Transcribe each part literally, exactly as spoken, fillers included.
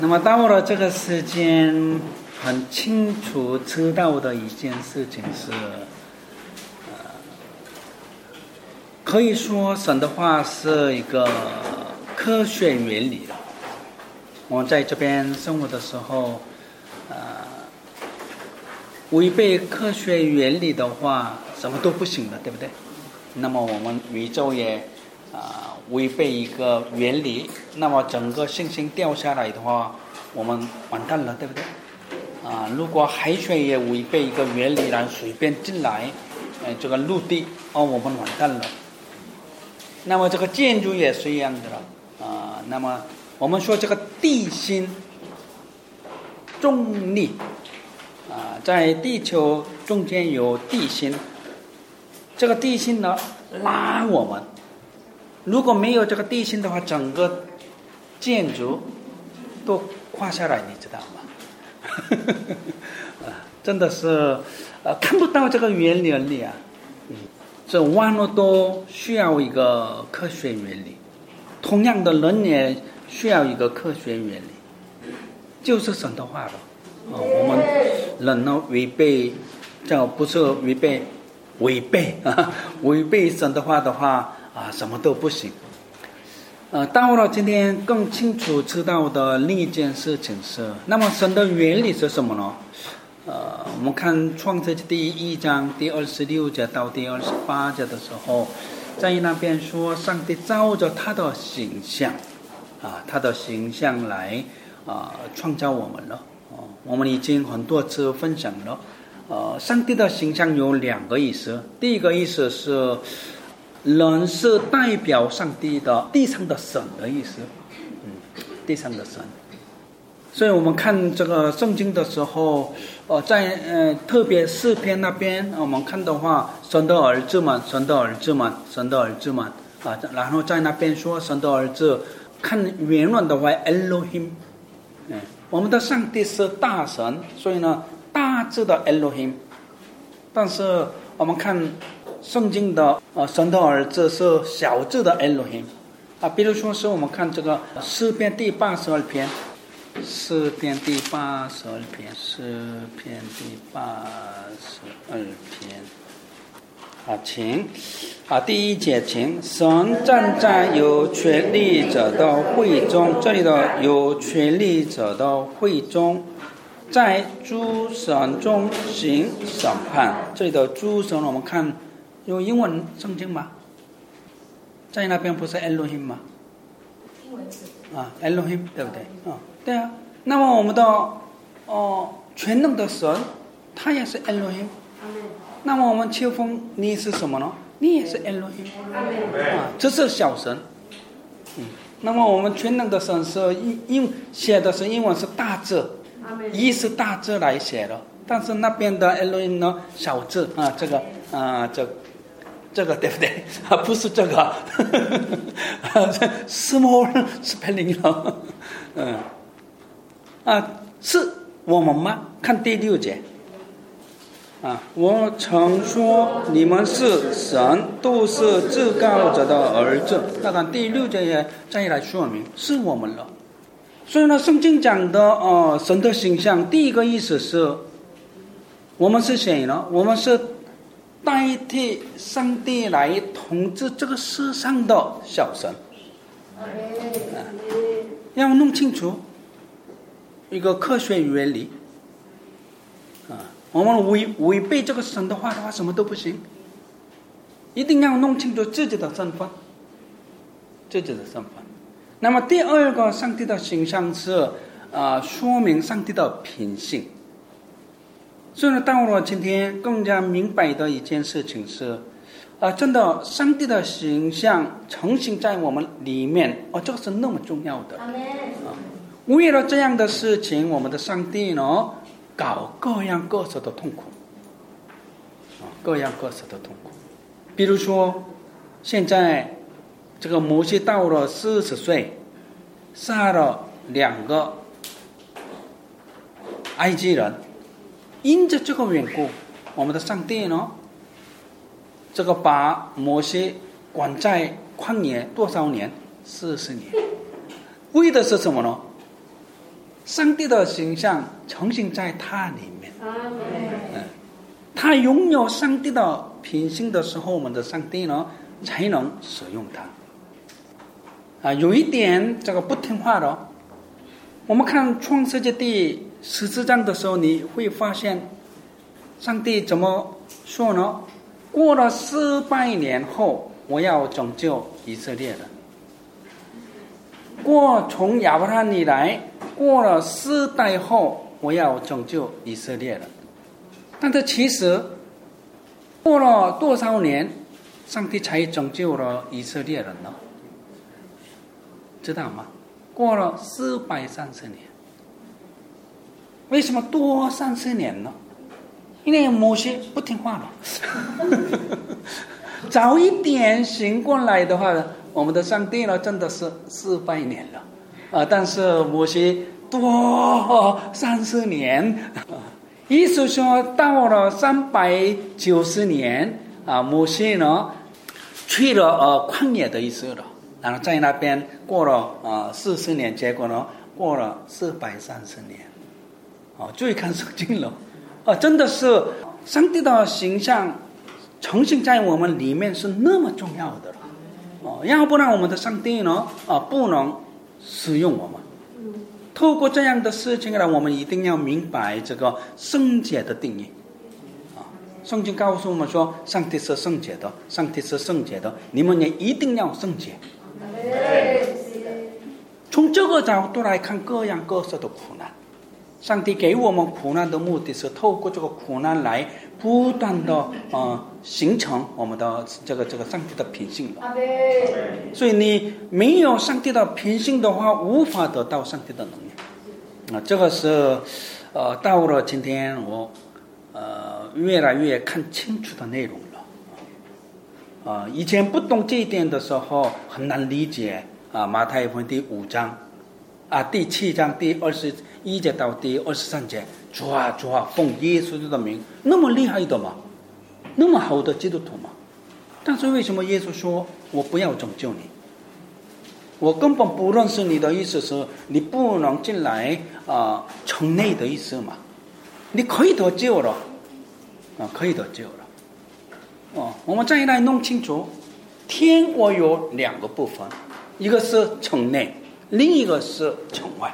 那么到了这个时间，很清楚知道的一件事情是，呃，可以说神的话是一个科学原理了。我们在这边生活的时候，呃，违背科学原理的话，什么都不行了，对不对？那么我们宇宙也啊、呃、违背一个原理，那么整个星星掉下来的话，我们完蛋了，对不对？啊、呃，如果海水也违背一个原理，让水便进来，呃，这个陆地哦，我们完蛋了。那么这个建筑也是一样的了啊、呃。那么我们说这个地心重力啊、呃，在地球中间有地心。这个地心呢拉我们，如果没有这个地心的话，整个建筑都垮下来，你知道吗？真的是呃看不到这个原理啊。嗯，这万物都需要一个科学原理，同样的人也需要一个科学原理，就是神的话了。啊、呃，我们人呢违背，这不是违背。违背啊，违背神的话的话啊，什么都不行。呃，到了今天更清楚知道的另一件事情是，那么神的原理是什么呢？呃，我们看创世纪第一章第二十六节到第二十八节的时候，在那边说，上帝照着他的形象啊，他的形象来啊创造我们了。哦，我们已经很多次分享了。呃，上帝的形象有两个意思。第一个意思是，人是代表上帝的地上的神的意思，嗯，地上的神。所以我们看这个圣经的时候，呃，在呃特别诗篇那边，我们看的话，神的儿子们，神的儿子们，神的儿子们啊，然后在那边说神的儿子，看原文的话 ，Elohim， 嗯，我们的上帝是大神，所以呢。大字的 Elohim， 但是我们看圣经的呃神的儿子是小字的 Elohim 啊，比如说是我们看这个诗篇第八十二篇，诗篇第八十二篇，诗篇第八十二篇啊，请啊第一节，请神站在有权力者的会中，这里的有权力者的会中。在诸神中行审判，这里的诸神我们看有英文圣经吗？在那边不是 Elohim 吗？英文是啊 Elohim 对不对？啊，对啊。那么我们的哦全能的神，他也是 Elohim。那么我们秋风你是什么呢？你也是 Elohim。啊，这是小神。嗯，那么我们全能的神是英英写的是英文是大字。一是大字来写的，但是那边的 Elohim 呢小字啊，这个啊这这个对不对？啊，不是这个，small spelling 了，嗯，啊是我们吗？看第六节啊，我曾说你们是神，都是至高者的儿子。那看第六节也再来说明是我们了。所以呢，圣经讲的呃神的形象，第一个意思是，我们是谁呢？我们是代替上帝来统治这个世上的小神。啊，要弄清楚一个科学原理。啊，我们违违背这个神的话的话，什么都不行。一定要弄清楚自己的身份，自己的身份。那么第二个上帝的形象是呃说明上帝的品性。所以呢，到了今天更加明白的一件事情是，呃真的上帝的形象呈现在我们里面，哦，这个是那么重要的。啊，为了这样的事情，我们的上帝呢搞各样各色的痛苦，啊，各样各色的痛苦。比如说现在这个摩西到了四十岁，杀了两个埃及人，因着这个缘故，我们的上帝呢，这个把摩西关在旷野多少年？四十年，为的是什么呢？ 上帝的形象呈现在他里面。嗯，他拥有上帝的品性的时候，我们的上帝呢才能使用它。啊，有一点这个不听话的，我们看创世纪第十四章的时候，你会发现上帝怎么说呢？过了四百年后，我要拯救以色列人。过从亚伯拉罕以来，过了四代后，我要拯救以色列人。但是其实过了多少年，上帝才拯救了以色列人呢？知道吗？过了四百三十年。为什么多三十年呢？因为摩西不听话了。早一点醒过来的话，我们的上帝呢真的是四百年了。啊，但是摩西多三十年。意思说到了三百九十年啊，摩西呢去了呃旷野的意思了，然后在那边过了呃四十年，结果呢过了四百三十年。哦，注意看圣经了。啊，真的是上帝的形象呈现在我们里面是那么重要的了。哦，要不然我们的上帝呢啊不能使用我们。透过这样的事情呢，我们一定要明白这个圣洁的定义。啊，圣经告诉我们说，上帝是圣洁的，上帝是圣洁的，你们也一定要圣洁。从这个角度来看，各样各色的苦难。上帝给我们苦难的目的是透过这个苦难来不断的呃形成我们的这个这个上帝的品性了。所以你没有上帝的品性的话，无法得到上帝的能力。啊，这个是呃到了今天我呃越来越看清楚的内容了。啊，以前不懂这一点的时候很难理解啊，马太福音第五章。啊，第七章第二十一节到第二十三节，主啊主啊，奉耶稣的名，那么厉害的嘛，那么好的基督徒嘛。但是为什么耶稣说我不要拯救你？我根本不认识你的意思是你不能进来啊、呃、城内的意思嘛？你可以得救了，啊，可以得救了。哦，我们再来弄清楚，天国有两个部分，一个是城内。另一个是城外，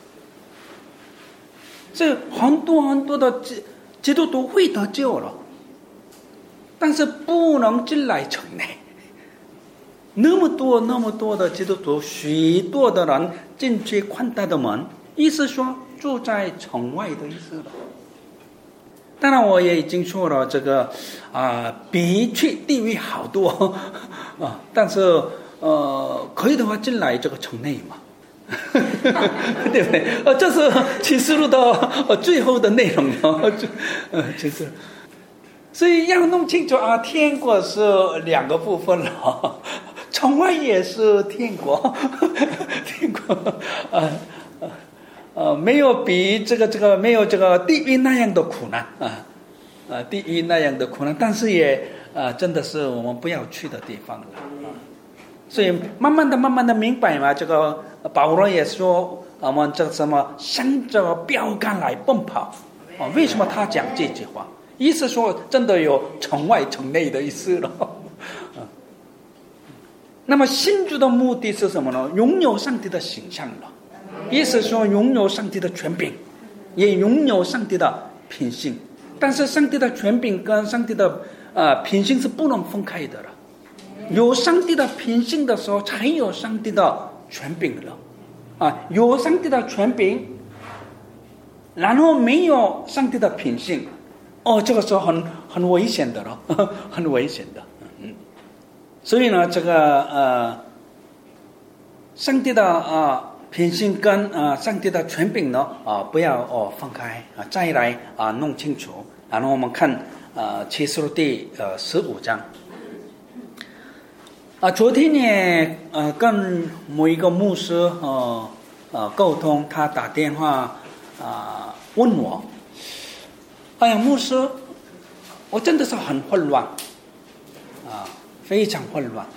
这很多很多的基基督徒会得救了，但是不能进来城内。那么多那么多的基督徒，许多的人进去宽大的门，意思说住在城外的意思了。当然，我也已经说了，这个啊、呃，比去地狱好多啊，但是呃，可以的话进来这个城内嘛。对不对？呃，这是启示录的呃最后的内容哦，呃，就是，所以要弄清楚啊，天国是两个部分了，城外也是天国，天国，呃呃呃，没有比这个这个没有这个地狱那样的苦难啊，啊，地狱那样的苦难，但是也啊，真的是我们不要去的地方了啊。所以慢慢的慢慢的明白嘛，这个保罗也说我们这什么向着标杆来奔跑啊？为什么他讲这句话？意思说真的有城外城内的意思了。啊，那么信主的目的是什么呢？拥有上帝的形象了，意思说拥有上帝的权柄，也拥有上帝的品性。但是上帝的权柄跟上帝的呃品性是不能分开的了。有上帝的品性的时候，才有上帝的权柄了，啊，有上帝的权柄，然后没有上帝的品性，哦，这个时候很很危险的了，呵呵很危险的，嗯，所以呢，这个呃，上帝的呃品性跟呃上帝的权柄呢，啊、呃，不要哦分开啊，再来啊、呃、弄清楚，然后我们看呃启示录第呃十五章。啊，昨天呢，呃，跟某一个牧师呃呃沟通，他打电话啊、呃、问我，哎呀，牧师，我真的是很混乱，啊，非常混乱，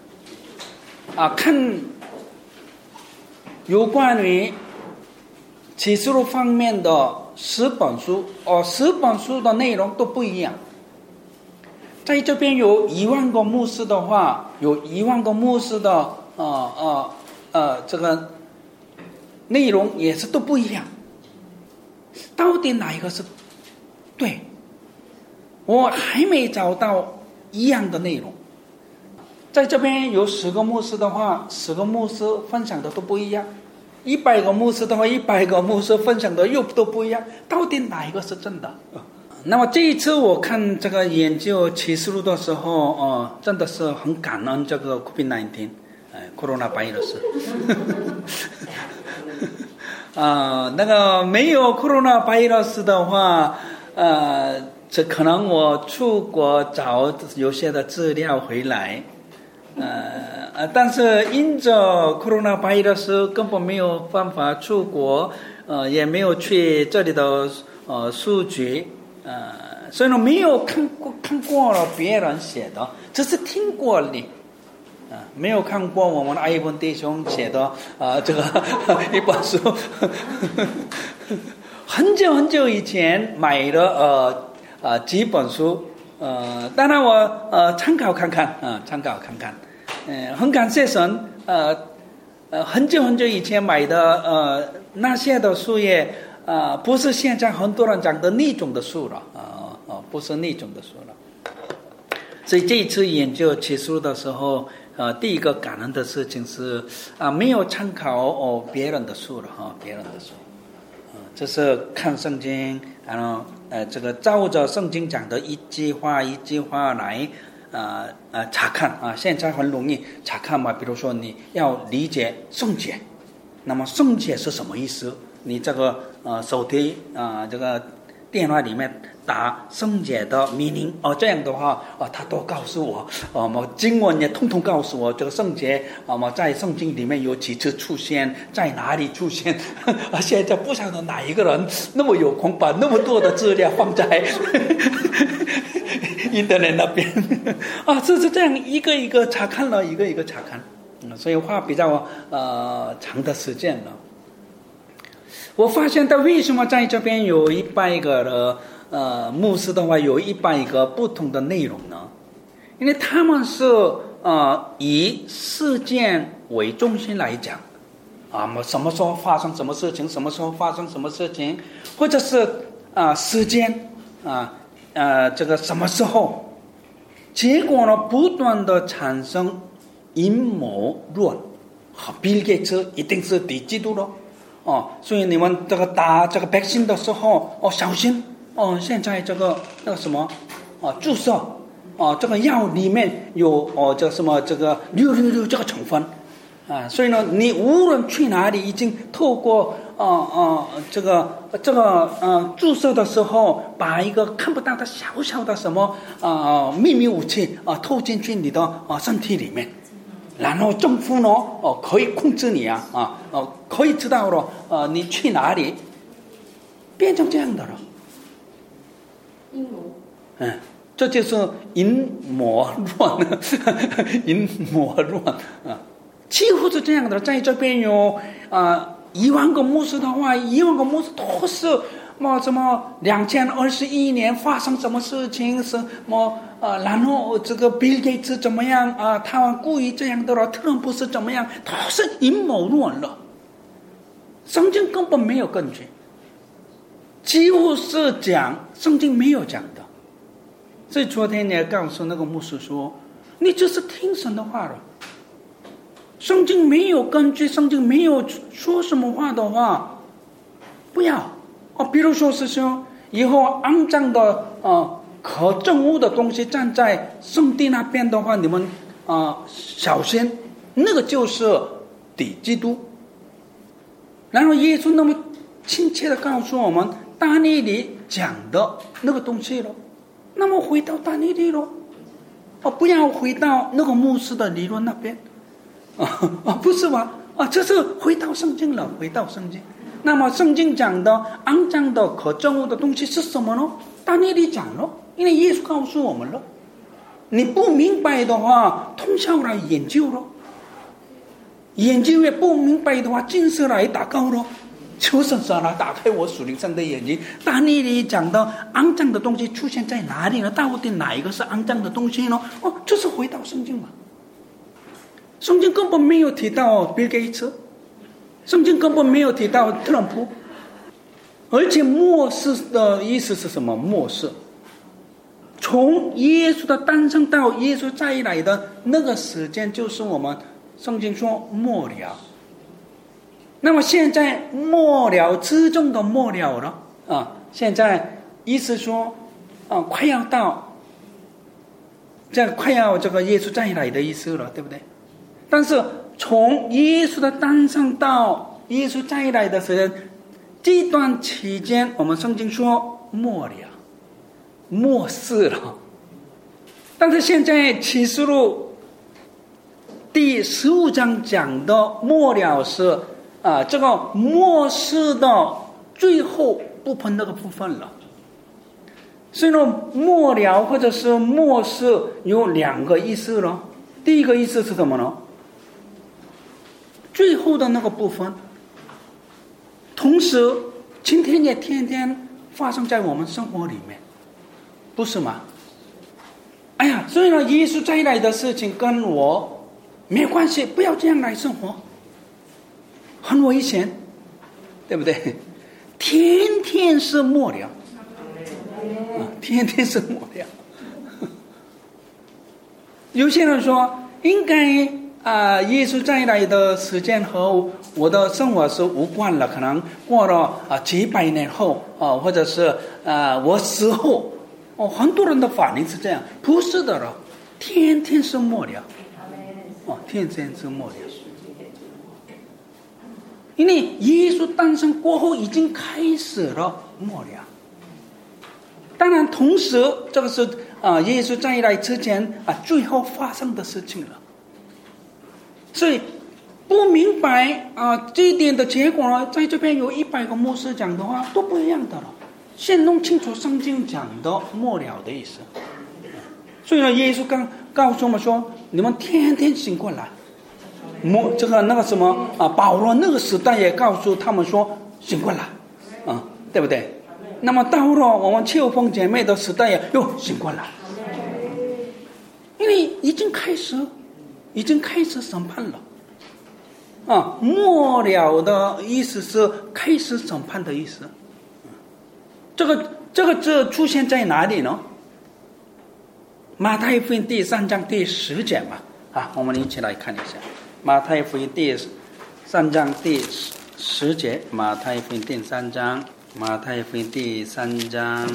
啊，看有关于启示录方面的十本书，哦，十本书的内容都不一样。在这边有一万个牧师的话，有一万个牧师的呃呃呃这个内容也是都不一样。到底哪一个是对？我还没找到一样的内容。在这边有十个牧师的话，十个牧师分享的都不一样；一百个牧师的话，一百个牧师分享的又都不一样。到底哪一个是真的？那么这一次我看这个研究启示录的时候，哦，真的是很感恩这个 COVID 十九， 哎 ，Corona virus。啊，那个没有 Corona virus 的话，呃，这可能我出国找有些的资料回来。呃呃，但是因着 Corona virus 根本没有办法出国，呃，也没有去这里的呃数据，呃，所以呢没有看过看过了别人写的，只是听过的，啊、呃，没有看过我们的爱文弟兄写的啊、呃、这个一本书，很久很久以前买的呃呃几本书。呃，当然我呃参考看看啊、呃，参考看看，嗯、呃，很感谢神，呃呃，很久很久以前买的呃那些的书也呃不是现在很多人讲的那种的书了，啊、呃、哦，不是那种的书了。所以这一次研究启示录的时候，呃，第一个感恩的事情是啊、呃，没有参考哦别人的书了哈，别人的书。这是看圣经，然后呃，这个照着圣经讲的一句话一句话来，呃呃查看啊。现在很容易查看嘛，比如说你要理解圣洁，那么圣洁是什么意思？你这个呃手提啊、呃、这个电话里面打圣洁的命令哦，这样的话哦，他都告诉我哦，我经文也通通告诉我这个圣洁啊，我在圣经里面有几次出现，在哪里出现？啊，现在不晓得哪一个人那么有空把那么多的资料放在internet那边啊，这是这样一个一个查看了，一个一个查看，嗯，所以花比较呃长的时间了。我发现到为什么在这边有一百个的呃牧师的话，有一百个不同的内容呢？因为他们是呃以事件为中心来讲，啊，什么时候发生什么事情，什么时候发生什么事情，或者是啊、呃、时间啊呃这个什么时候，结果呢不断的产生阴谋论，好，比尔盖茨一定是敌基督了。哦，所以你们这个打这个百姓的时候，哦，小心哦！现在这个那个什么，哦，注射，哦，这个药里面有哦，这什么这个六六六这个成分，啊，所以呢，你无论去哪里，已经透过哦哦这个这个呃注射的时候，把一个看不到的小小的什么啊、呃、秘密武器啊、呃、透进去你的啊、呃、身体里面。然后政府呢，哦，可以控制你啊，啊，哦，可以知道了，呃，你去哪里，变成这样的了。 阴谋。 嗯，这就是阴谋论，阴谋论啊，几乎是这样的。在这边有啊、呃、一万个牧师的话，一万个牧师都是么什么两千二十一年发生什么事情，什么呃，然后这个比尔盖茨怎么样啊、呃？他故意这样的了，特朗普是怎么样？都是阴谋论了，圣经根本没有根据，几乎是讲圣经没有讲的。所以昨天也告诉那个牧师说，你只是听神的话了，圣经没有根据，圣经没有说什么话的话，不要哦。比如说是说以后肮脏的呃可憎恶的东西站在圣地那边的话，你们啊、呃、小心，那个就是敌基督。然后耶稣那么亲切的告诉我们大尼里讲的那个东西了，那么回到大尼里了，哦，不要回到那个牧师的理论那边，啊啊，不是吧？啊，这是回到圣经了，回到圣经。那么圣经讲的肮脏的可憎恶的东西是什么呢？大尼里讲了，因为耶稣告诉我们了。你不明白的话，通宵来研究了。研究也不明白的话，近视来祷告了。 求神神啊，打开我属灵上的眼睛。但尼里讲到肮脏的东西出现在哪里呢？到底哪一个是肮脏的东西呢？哦，就是回到圣经嘛。圣经根本没有提到比尔盖茨，圣经根本没有提到特朗普。而且末世的意思是什么？末世从耶稣的诞生到耶稣再来的那个时间，就是我们圣经说末了。那么现在末了之中的末了了啊！现在意思说啊，快要到，这快要这个耶稣再来的意思了，对不对？但是从耶稣的诞生到耶稣再来的时间，这段期间，我们圣经说末了，末世了。但是现在启示录第十五章讲的末了是啊，这个末世的最后部分那个部分了。所以呢，末了或者是末世有两个意思了。第一个意思是什么呢？最后的那个部分。同时今天也天天发生在我们生活里面，不是吗？哎呀，所以呢，耶稣再来的事情跟我没关系，不要这样来生活，很危险，对不对？天天是末了，啊，天天是末了。有些人说应该啊、呃，耶稣再来的时间和我的生活是无关了，可能过了啊、呃、几百年后啊、呃，或者是啊、呃、我死后哦，很多人的反应是这样，不是的了，天天是末了，哦，天天是末了，因为耶稣诞生过后已经开始了末了。当然，同时这个是啊、呃，耶稣再来之前啊、呃，最后发生的事情了。所以不明白啊、呃、这一点的结果呢，在这边有一百个牧师讲的话都不一样的了。先弄清楚圣经讲的末了的意思。所以呢，耶稣刚告诉我们说，你们天天醒过来。末这个那个什么啊，保罗那个时代也告诉他们说醒过来，啊，对不对？那么到了我们秋风姐妹的时代也又醒过来，因为已经开始。已经开始审判了，啊，末了的意思是开始审判的意思。这个这个字出现在哪里呢？马太福音第三章第十节嘛，啊，我们一起来看一下马太福音第三章第十节，马太福音第三章，马太福音第三章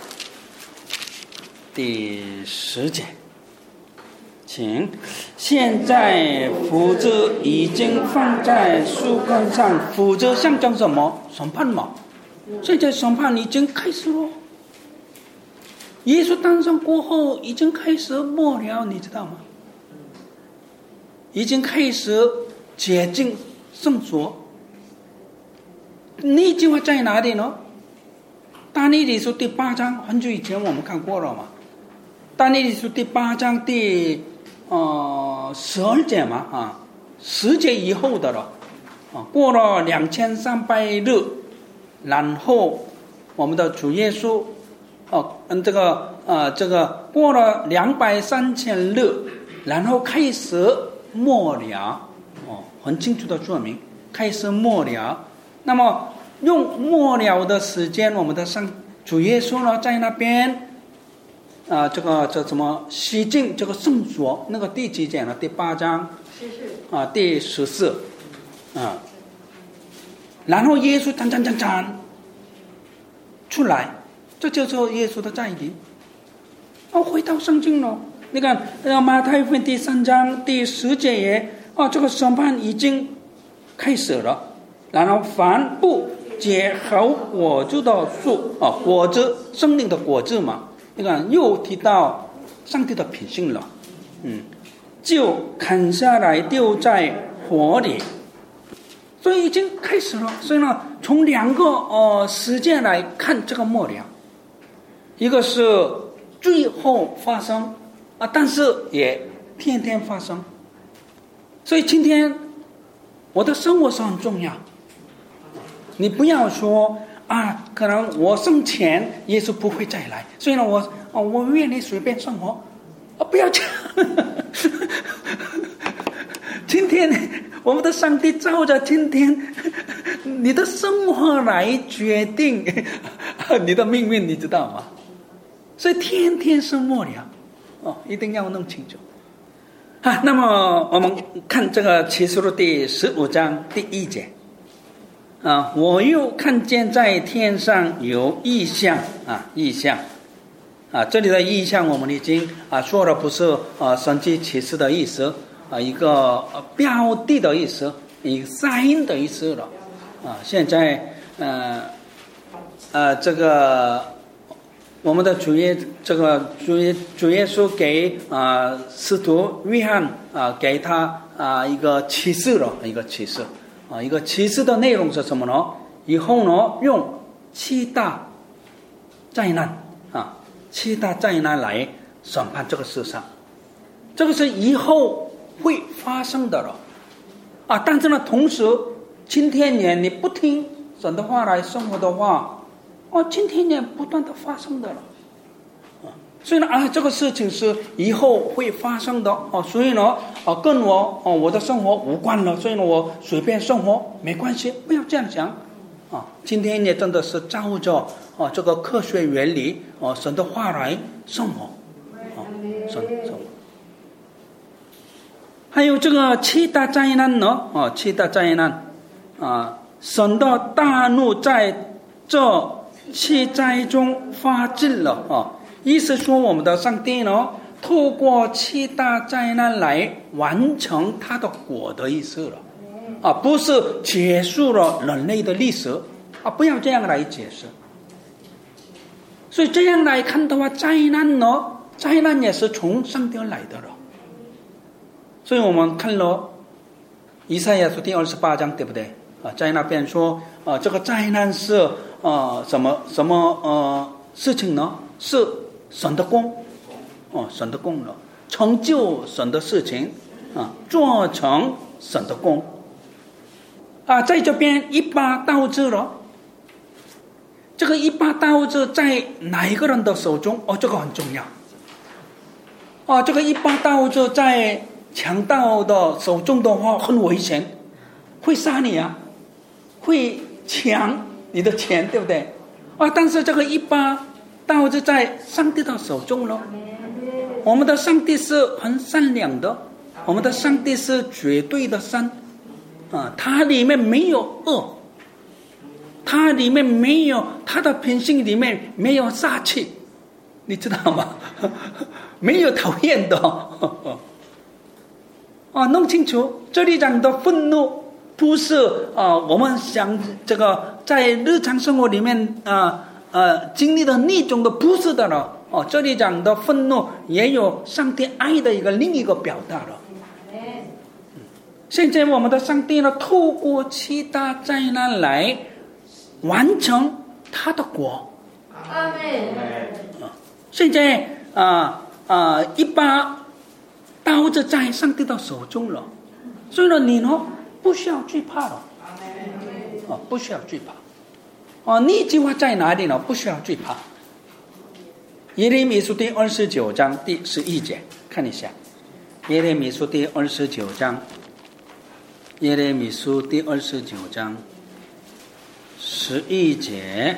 第十节。请，现在斧子已经放在树根上，斧子象征什么？审判嘛。现在审判已经开始了。耶稣诞生过后，已经开始末了，你知道吗？已经开始洁净圣所。那句话在哪里呢？但以理书第八章，很久以前我们看过了嘛。但以理书第八章第呃，十二节嘛，啊，十节以后的了，啊，过了两千三百日，然后我们的主耶稣，哦，嗯，这个呃，这个过了两百三千日，然后开始末了，哦，很清楚的说明，开始末了。那么用末了的时间，我们的上主耶稣呢，在那边。啊，这个叫什么？洗净这个圣所，那个第几节呢？第八章，啊，第十四，啊，然后耶稣战战战战出来，这就是耶稣的再临。哦，回到圣经了，你看，马太福音第三章第十节也，哦，这个审判已经开始了。然后凡不结好果子的树，啊，果子生命的果子嘛。你看，又提到上帝的品性了，嗯，就砍下来丢在火里，所以已经开始了。所以呢，从两个呃时间来看这个末了，一个是最后发生啊，但是也天天发生。所以今天我的生活是很重要， 你不要说啊，可能我生前耶稣不会再来，所以呢，我哦，我愿意随便生活，啊，不要这样。今天我们的上帝照着今天你的生活来决定你的命运，你知道吗？所以天天是末了，哦，一定要弄清楚。啊，那么我们看这个启示录第十五章第一节。啊，我又看见在天上有异象啊，异象啊，这里的异象我们已经啊说了，不是啊神迹启示的意思啊，一个、呃、标的的意思，一个 sign 的意思了啊。现在呃呃这个我们的主耶这个主耶主耶稣给啊使徒约翰啊给他啊一个启示了，一个启示。啊，一个启示的内容是什么呢？以后呢，用七大灾难啊，七大灾难来审判这个世上，这个是以后会发生的了啊。但是呢，同时今天也你不听神的话来生活的话，哦，今天也不断的发生的了。所以呢，啊，这个事情是以后会发生的哦，所以呢，啊，跟我哦我的生活无关了，所以呢，我随便生活没关系，不要这样想啊。今天也真的是照着哦这个科学原理哦神的话来生活，哦，生生活。还有这个七大灾难呢，哦，七大灾难啊，神的大怒在这七灾中发尽了啊。意思说，我们的上帝呢，透过七大灾难来完成他的果的意思了，啊，不是结束了人类的历史啊，不要这样来解释。所以这样来看的话，灾难呢，灾难也是从上帝来的了。所以我们看了以赛亚书第二十八章，对不对？啊，在那边说，啊，这个灾难是啊什么什么呃事情呢？是神的功，哦，神的功了，成就神的事情啊，做成神的功啊，在这边一把刀子了，这个一把刀子在哪一个人的手中？哦，这个很重要。哦，这个一把刀子在强盗的手中的话很危险，会杀你啊，会抢你的钱，对不对？啊，但是这个一把刀子在上帝的手中了。我们的上帝是很善良的，我们的上帝是绝对的善啊，它里面没有恶，它里面没有，它的品性里面没有杀气，你知道吗？没有讨厌的啊，弄清楚，这里讲的愤怒不是啊，我们想这个在日常生活里面啊。呃，经历的那种的不是的了哦，这里讲的愤怒也有上帝爱的一个另一个表达了。嗯、现在我们的上帝呢，透过七大灾难来完成他的国。阿们。现在啊啊、呃，一把刀子在上帝的手中了，所以呢，你呢不需要惧怕了。啊、哦，不需要惧怕。哦，那句话在哪里呢？不需要惧怕。耶利米书第二十九章第十一节，看一下。耶利米书第二十九章，耶利米书第二十九章十一节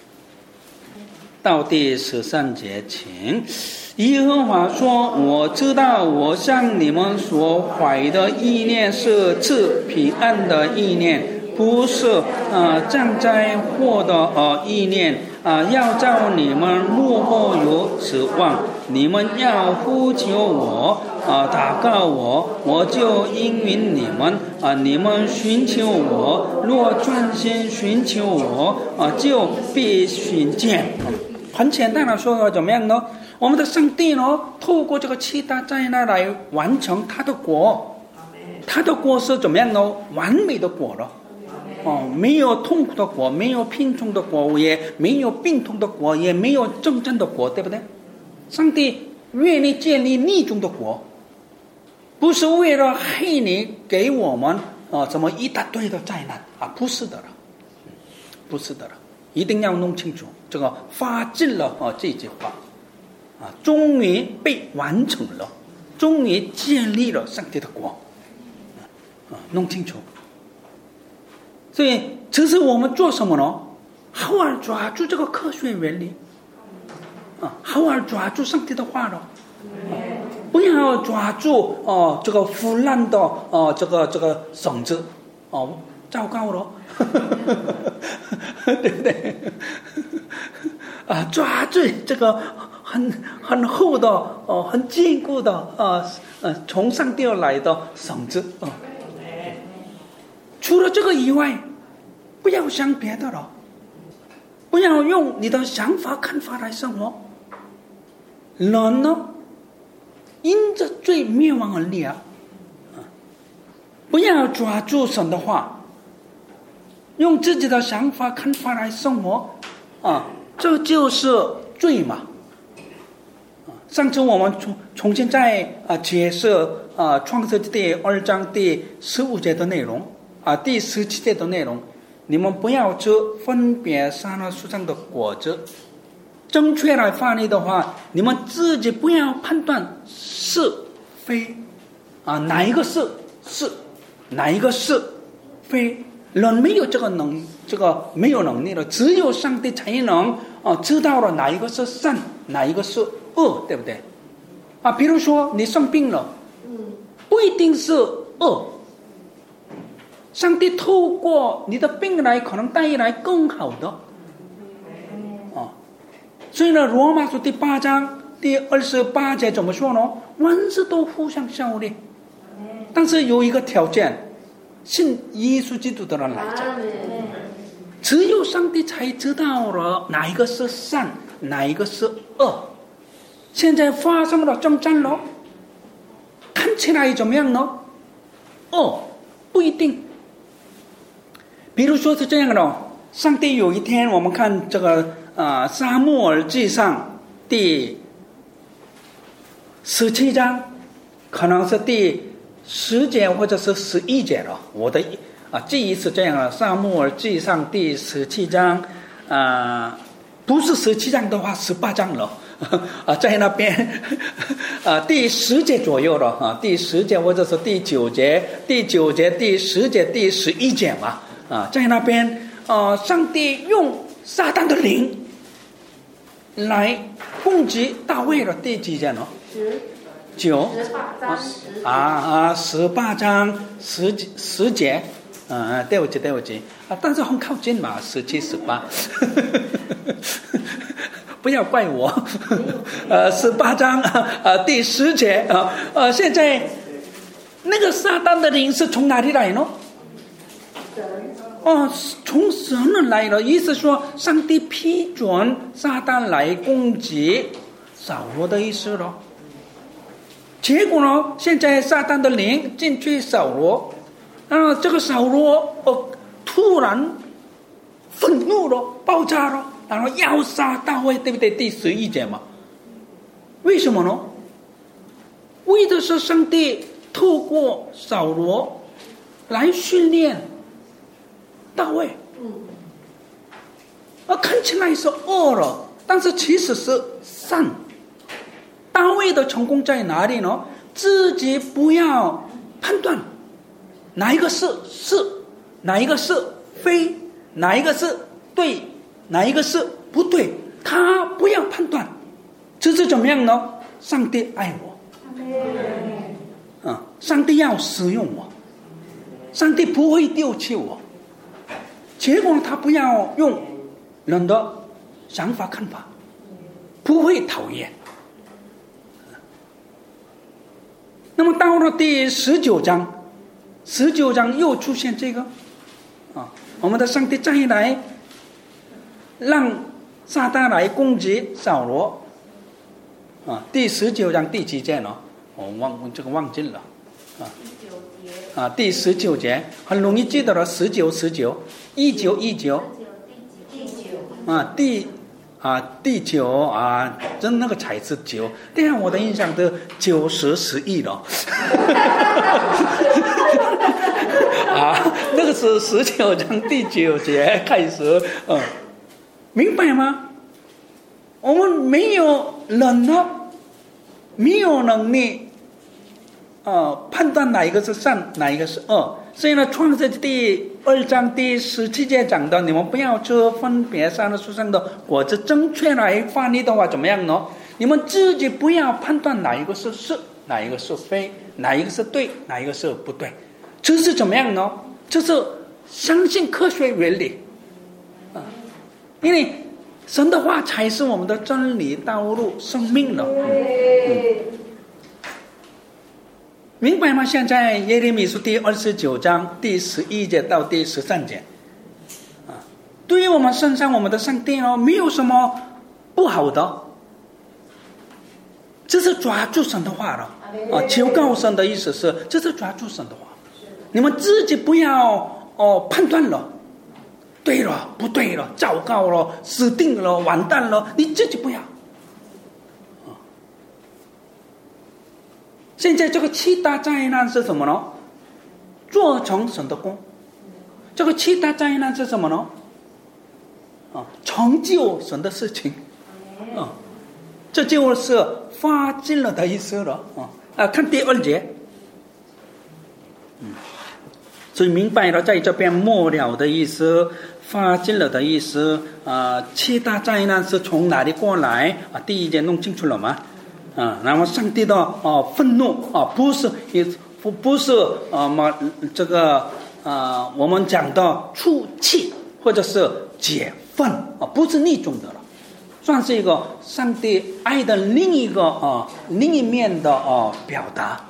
到第十三节，请。耶和华说：“我知道，我向你们所怀的意念是赐平安的意念。”不是啊，降灾祸的呃意念啊，要叫你们幕后有指望。你们要呼求我啊，祷告我，我就应允你们啊。你们寻求我，若专心寻求我啊，就必寻见。很简单的说，怎么样呢？我们的上帝呢，透过这个七大灾难来完成他的国，他的国是怎么样呢？完美的国了。哦，没有痛苦的国，没有贫穷的国，也没有病痛的国，也没有征战的国，对不对？上帝愿意建立那种的国，不是为了害你给我们啊、呃、什么一大堆的灾难啊，不是的了。 不是的了，一定要弄清楚这个发尽了啊这句话啊，终于被完成了，终于建立了上帝的国啊，弄清楚。所以这是我们做什么呢？好好抓住这个科学原理啊，好好抓住上帝的话了、啊，不要抓住哦、呃、这个腐烂的哦、呃、这个这个绳子哦，糟糕了，对不对？啊，抓住这个很很厚的哦、呃，很坚固的啊呃从上帝而来的绳子啊、呃。除了这个以外，不要想别的了，不要用你的想法看法来生活。人呢，因着罪灭亡而立啊！不要抓住神的话，用自己的想法看法来生活啊，这就是罪嘛！上次我们重重新再啊解释啊创世纪第二章第十五节的内容啊，第十七节的内容，你们不要吃分别善恶树上的果子。正确来翻译的话，你们自己不要判断是非啊，哪一个是是，哪一个是非，人没有这个能，这个没有能力的，只有上帝才能啊知道了哪一个是善，哪一个是恶，对不对？啊，比如说你生病了，不一定是恶，上帝透过你的病来，可能带来更好的。所以呢，罗马书第八章第二十八节怎么说呢？万事都互相效力，但是有一个条件，信耶稣基督的人来讲，只有上帝才知道了哪一个是善，哪一个是恶。现在发生了征战了，看起来怎么样呢？恶不一定。比如说是这样的，上帝有一天，我们看这个。啊，撒母耳记上第十七章，可能是第十节或者是十一节了。我的啊记忆是这样的，撒母耳记上第十七章，啊，不是十七章的话，十八章了。啊，在那边啊，第十节左右了啊，第十节或者是第九节，第九节、第十节、第十一节嘛。啊，在那边啊，上帝用撒旦的灵来攻击大卫的第几节呢？十九啊啊，十八章十十节，啊，对不起对不起啊，但是很靠近嘛，十七十八，不要怪我，呃，十八章啊第十节啊呃，现在那个撒旦的灵是从哪里来呢？哦，从神而来了，意思说上帝批准撒旦来攻击扫罗的意思了。结果呢，现在撒旦的灵进去扫罗，啊，这个扫罗哦突然愤怒了，爆炸了，然后要杀大卫，对不对？第十一节嘛。为什么呢？为的是上帝透过扫罗来训练大卫，啊，看起来是恶了，但是其实是善。大卫的成功在哪里呢？自己不要判断哪一个是是，哪一个是非，哪一个是对，哪一个是不对，他不要判断，这是怎么样呢？上帝爱我，啊，上帝要使用我，上帝不会丢弃我。结果他不要用人的想法看法，不会讨厌。那么到了第十九章，十九章又出现这个啊，我们的上帝再来让撒旦来攻击扫罗啊。第十九章第几节呢？我忘这个忘记了啊。啊，第十九节很容易记得了，十九十九，一九一九，啊，第啊第九啊，真那个才是九，这样我的印象都九十十亿了。 啊，那个是十九章第九节开始，嗯，明白吗？我们没有人呢，没有能力，呃，判断哪一个是善，哪一个是恶。所以呢，创世纪第二章第十七节讲的，你们不要吃分别善恶树上的果子，正确来翻译的话怎么样呢？你们自己不要判断哪一个是是，哪一个是非，哪一个是对，哪一个是不对。这是怎么样呢？这是相信科学原理，啊，因为神的话才是我们的真理、道路、生命了。嗯嗯，明白吗？现在耶利米书第二十九章第十一节到第十三节，啊，对于我们身上我们的上帝哦，没有什么不好的，这是抓住神的话了。啊，求告神的意思是，这是抓住神的话。你们自己不要哦判断了，对了不对了，糟糕了，死定了，完蛋了，你自己不要。啊，现在这个七大灾难是什么呢？做成神的功。这个七大灾难是什么呢？啊，成就神的事情。啊，这就是发尽了的意思了。啊啊，看第二节。嗯。所以明白了，在这边末了的意思，发尽了的意思，啊、呃，七大灾难是从哪里过来啊？第一节弄清楚了吗？啊，然后上帝的哦、呃、愤怒啊，不是也不不是啊嘛、呃、这个啊、呃、我们讲的出气或者是解愤啊，不是那种的了，算是一个上帝爱的另一个啊、呃、另一面的啊、呃、表达。啊，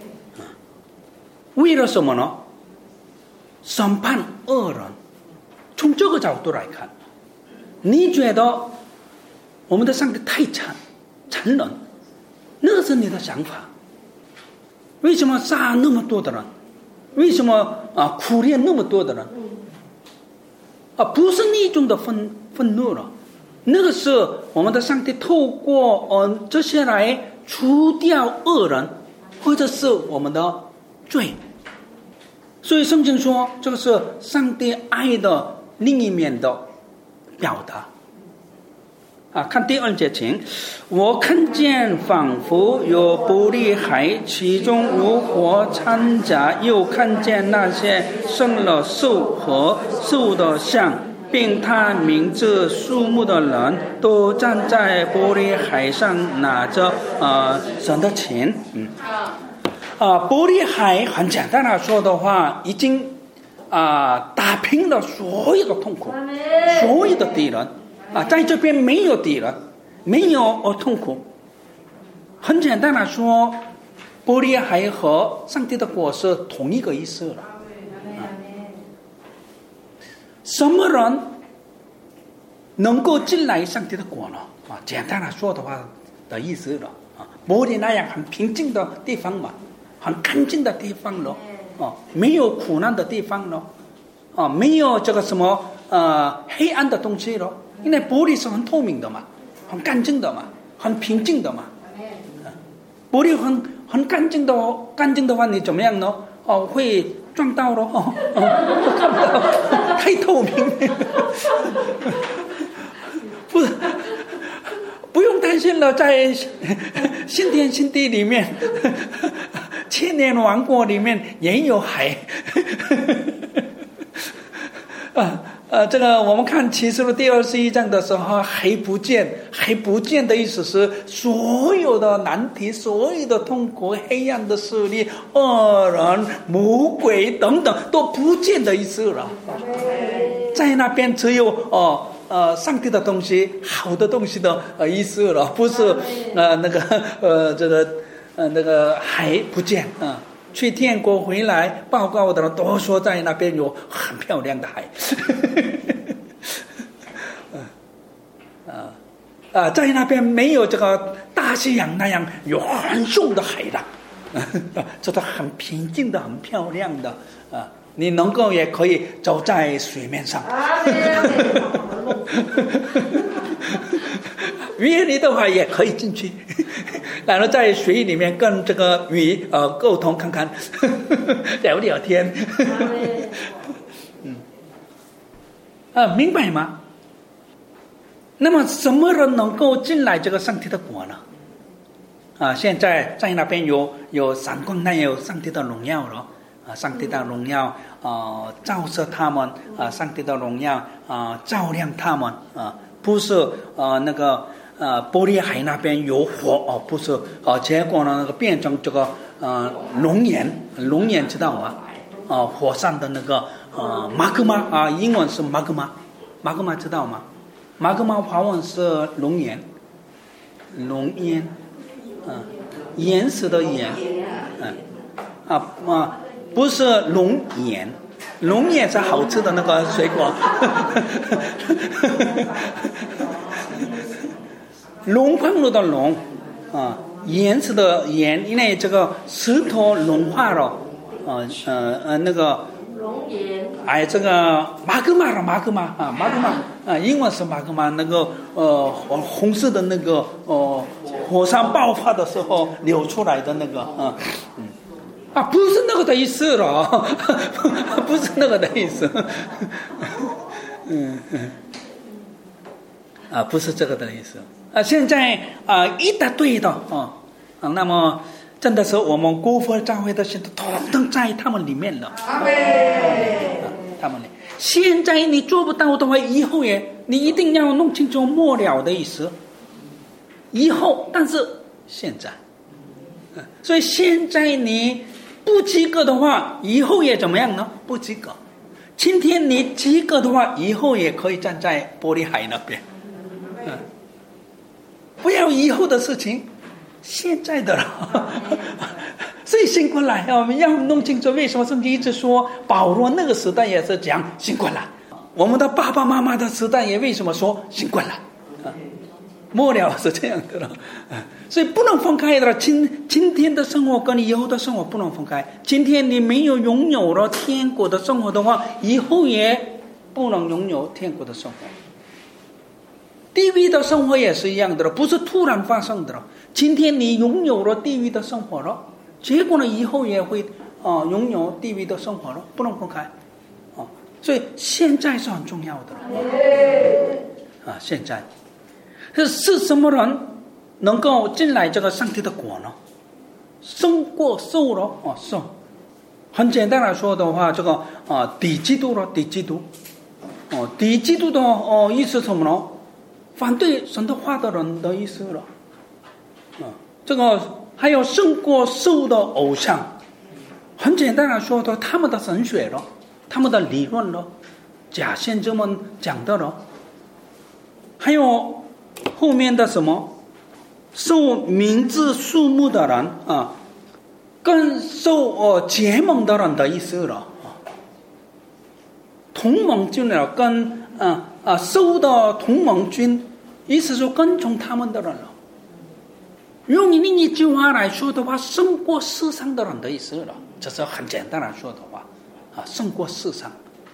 为了什么呢？审判恶人，从这个角度来看，你觉得我们的上帝太残残忍，那是你的想法。为什么杀那么多的人？为什么啊苦练那么多的人？啊，不是那种的愤愤怒了，那个是我们的上帝透过呃这些来除掉恶人，或者是我们的罪。所以圣经说，这个是上帝爱的另一面的表达。啊，看第二节请，我看见仿佛有玻璃海，其中如火掺杂，又看见那些生了兽和兽的像，并他名字数目的人，都站在玻璃海上，拿着呃神的钱。嗯。啊，玻璃海很简单来说的话，已经啊打平了所有的痛苦，所有的敌人啊，在这边没有敌人，没有痛苦。很简单来说，玻璃海和上帝的国是同一个意思了。啊，什么人能够进来上帝的国呢？啊，简单来说的话的意思了。啊，玻璃那样很平静的地方嘛。很干净的地方了，哦，没有苦难的地方了，哦，没有这个什么呃黑暗的东西了，因为玻璃是很透明的嘛，很干净的嘛，很平静的嘛。玻璃很很干净的干净的话，你怎么样呢？哦，会撞到了，哦，哦看不到，太透明，不是。不用担心了，在新天新地里面，千年王国里面也有海。啊呃，这个我们看启示录第二十一章的时候，还不见，还不见的意思是所有的难题、所有的痛苦、黑暗的势力、恶人、魔鬼等等都不见的意思了。在那边只有哦。呃，上帝的东西，好的东西的呃意思了，不是呃那个呃这个呃那个海不见啊、呃，去天国回来报告的人都说在那边有很漂亮的海，啊啊，在那边没有这个大西洋那样有很凶的海浪，这都很平静的、很漂亮的啊。你能够也可以走在水面上，远离的话也可以进去， 然后在水里面跟这个鱼呃沟通看看，聊聊天。嗯，啊，明白吗？那么什么人能够进来这个上帝的国呢？啊，现在在那边有有闪光弹，有上帝的荣耀了。啊，上帝的荣耀啊，照射他们啊，上帝的荣耀啊，照亮他们啊，不是呃那个呃玻璃海那边有火哦，不是哦，结果呢那个变成这个呃熔岩，熔岩知道吗？啊，火山的那个呃马格玛啊，英文是马格玛，马格玛知道吗？马格玛华文是熔岩，熔岩，啊，岩石的岩，嗯，啊啊。不是龙眼，龙眼是好吃的那个水果。龙矿路的龙啊，岩石的岩，因为这个石头融化了，啊呃呃那个熔岩， 哎这个马格玛了马格玛啊马格玛啊，英文是马格玛，那个呃红色的那个哦、呃、火山爆发的时候流出来的那个啊嗯。啊，不是那个的意思了，不是那个的意思，嗯嗯，啊，不是这个的意思啊。现在啊，一大堆的啊啊，那么真的是我们国佛教会的信徒统统在他们里面了。啊，他们里，现在你做不到的话，以后也你一定要弄清楚末了的意思。以后，但是现在，所以现在你。不及格的话，以后也怎么样呢？不及格。今天你及格的话，以后也可以站在玻璃海那边。嗯，不要以后的事情，现在的了。所以醒过来，我们要弄清楚为什么圣经一直说保罗那个时代也是讲醒过来，我们的爸爸妈妈的时代也为什么说醒过来？末了是这样的了，所以不能分开的。今今天的生活跟以后的生活不能分开。今天你没有拥有了天国的生活的话，以后也不能拥有天国的生活。地狱的生活也是一样的了，不是突然发生的了。今天你拥有了地狱的生活了，结果呢，以后也会啊、呃、拥有地狱的生活了，不能分开啊、哦。所以现在是很重要的了啊，现在。是什么人能够进来这个上帝的国呢？胜过受了哦，胜。很简单来说的话，这个啊敌基督了，敌基督。哦，敌基督的哦意思是什么呢？反对神的话的人的意思了。啊，这个还有胜过受的偶像。很简单来说的，他们的神学了，他们的理论了，假先知们讲的了，还有。后面的什么受名字数目的人啊，跟受呃结盟的人的意思了啊，同盟军了，跟啊啊受的同盟军，意思是跟从他们的人了。用另一句话来说的话，胜过世上的人的意思了，这是很简单来说的话啊，胜过世上。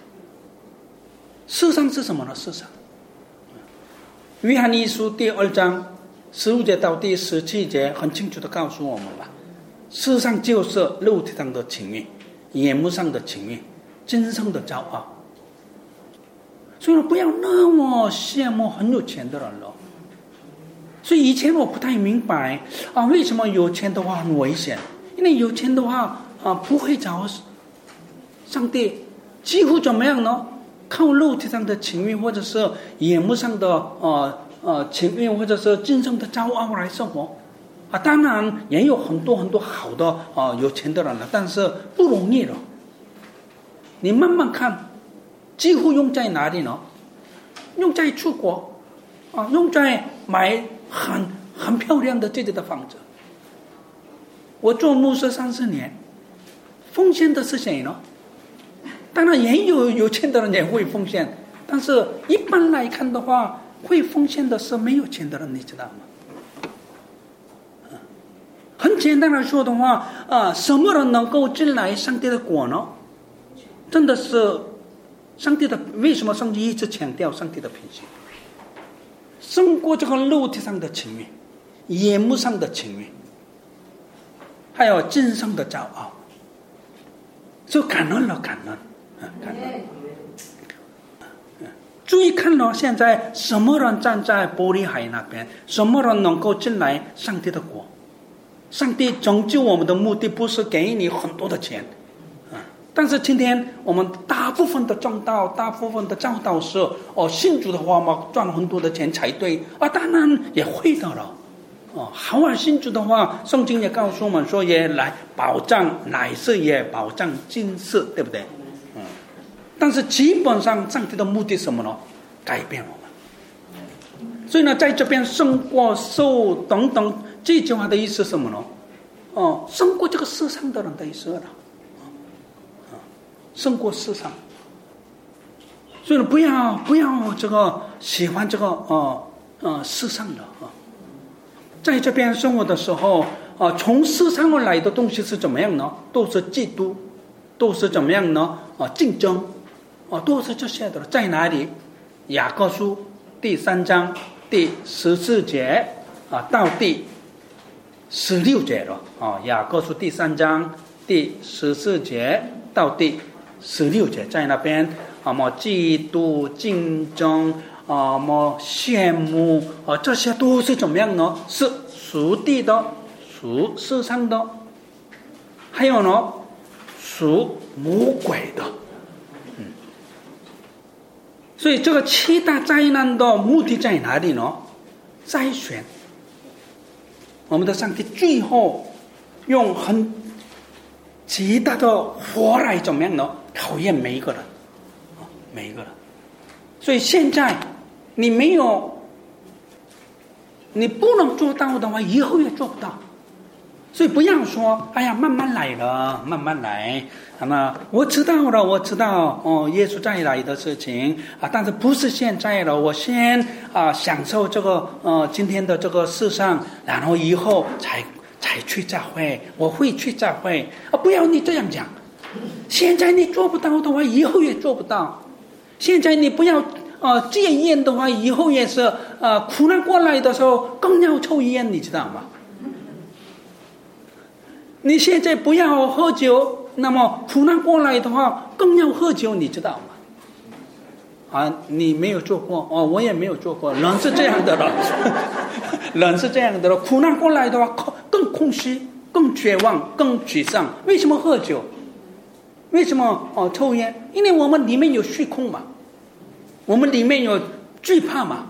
世上是什么呢？世上。约翰一书第二章十五节到第十七节很清楚的告诉我们了，世上就是肉体上的情欲、眼目上的情欲、今生的骄傲。所以不要那么羡慕很有钱的人了。所以以前我不太明白啊，为什么有钱的话很危险？因为有钱的话啊，不会找上帝，几乎怎么样呢？靠肉体上的情欲，或者是眼目上的呃呃情欲，或者是今生的骄傲来生活啊。当然也有很多很多好的啊、呃、有钱的人了，但是不容易了。你慢慢看，几乎用在哪里呢？用在出国啊，用在买很很漂亮的自己的房子。我做牧师三十年，奉献的是谁呢？当然也有有钱的人也会奉献，但是一般来看的话，会奉献的是没有钱的人，你知道吗？很简单来说的话啊，什么人能够进来上帝的国呢？真的是上帝的，为什么上帝一直强调上帝的品性？胜过这个肉体上的情欲、眼目上的情欲还有今生的骄傲，就感恩了，感恩，嗯，感恩。注意看到现在什么人站在玻璃海那边，什么人能够进来上帝的国？上帝拯救我们的目的不是给你很多的钱，啊，但是今天我们大部分的正道，大部分的教导是哦，信主的话嘛，赚很多的钱才对啊，当然也会的了。哦，好好信主的话，圣经也告诉我们说，也来保障乃是也保障今世，对不对？嗯，但是基本上上帝的目的是什么呢？改变我们。所以呢，在这边胜过受等等这句话的意思是什么呢？哦，胜过这个世上的人的意思了，啊，胜过世上。所以呢，不要不要这个喜欢这个呃呃世上的啊。在这边生活的时候，啊，从世上而来的东西是怎么样呢？都是嫉妒，都是怎么样呢？啊，竞争，啊，都是这些的。在哪里？雅各书第三章第十四节啊，到第十六节了。啊，雅各书第三章第十四节到第十六节，在那边啊，么嫉妒、竞争。啊，么羡慕啊，这些都是怎么样呢？是属地的，属世上的，还有呢，属魔鬼的。嗯，所以这个七大灾难的目的在哪里呢？筛选我们的上帝，最后用很极大的火来怎么样呢？考验每一个人，啊，每一个人。所以现在。你没有，你不能做到的话，以后也做不到。所以不要说，哎呀，慢慢来了，慢慢来。那么我知道了，我知道哦，耶稣再来的事情啊，但是不是现在了。我先啊享受这个呃今天的这个世上，然后以后才才去教会，我会去教会啊。不要你这样讲，现在你做不到的话，以后也做不到。现在你不要。啊，戒烟的话，以后也是啊，苦难过来的时候更要抽烟，你知道吗？你现在不要喝酒，那么苦难过来的话更要喝酒，你知道吗？啊，你没有做过哦，我也没有做过，人是这样的了，人是这样的了。苦难过来的话，更空虚、更绝望、更沮丧。为什么喝酒？为什么哦抽烟？因为我们里面有虚空嘛。我们里面有惧怕嘛，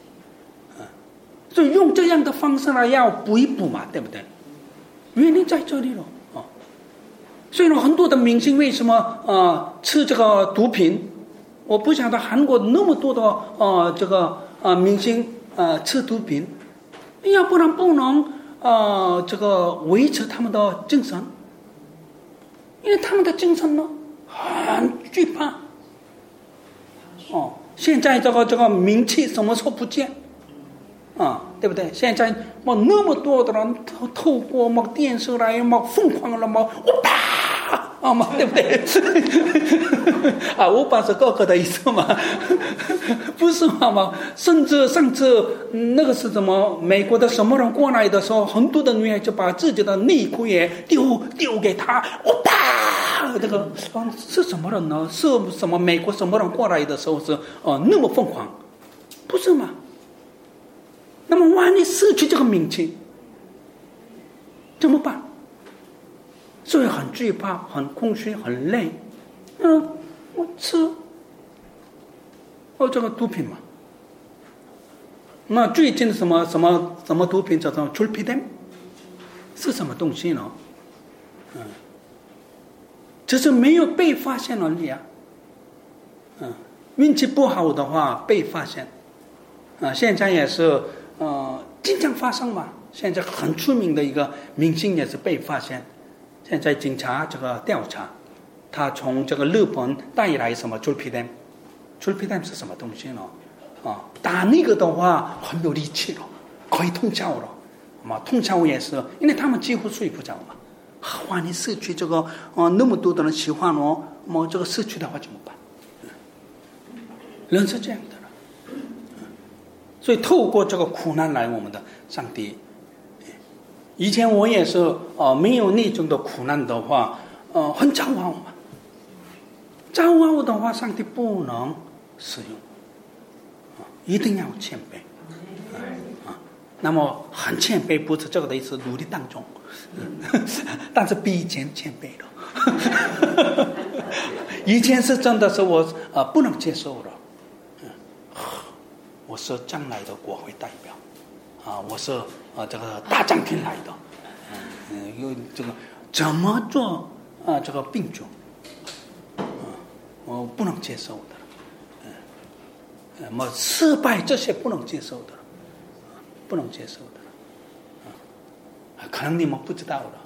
所以用这样的方式呢，要补一补嘛，对不对？原因在这里了啊。所以呢，很多的明星为什么呃吃这个毒品？我不晓得韩国那么多的呃这个呃明星呃吃毒品，要不然不能呃这个维持他们的精神，因为他们的精神呢很惧怕。哦，现在这个这个名气什么时候不见啊？对不对？现在嘛那么多的人透透过嘛电视来嘛疯狂了嘛，我啪啊嘛，对不对？啊，我把是哥哥的意思嘛，不是嘛嘛？甚至上次那个是什么？美国的什么人过来的时候，很多的女孩就把自己的内裤也丢丢给他，我啪。这个是什么人呢？是什么美国什么人过来的时候是哦、呃、那么疯狂，不是吗？那么万一失去这个名气怎么办？所以很惧怕，很空虚，很累。嗯，我吃哦这个毒品嘛。那最近什么什么什么毒品叫做 Tripidem 是什么东西呢？嗯。只是没有被发现而已啊，嗯，运气不好的话被发现，啊，现在也是呃经常发生嘛。现在很出名的一个明星也是被发现，现在警察这个调查，他从这个日本带来什么 Tripidem，Tripidem 是什么东西呢？啊，打那个的话很有力气了，可以通宵了，嘛，通宵也是，因为他们几乎睡不着嘛。哇，你失去这个哦，那么多的人喜欢哦，么这个失去的话怎么办？人是这样的了，所以透过这个苦难来，我们的上帝以前我也是呃没有那种的苦难的话，呃很骄傲嘛。骄傲的话，上帝不能使用，啊，一定要谦卑，啊，那么很谦卑不是这个的意思，努力当中，嗯、但是比以前谦卑了。以前是真的是我呃不能接受的，嗯，我是将来的国会代表，啊，我是呃这个大家庭来的，嗯，有这个怎么做啊、呃、这个病主。我不能接受的，嗯，什么失败这些不能接受的，不能接受的，啊，可能你们不知道了，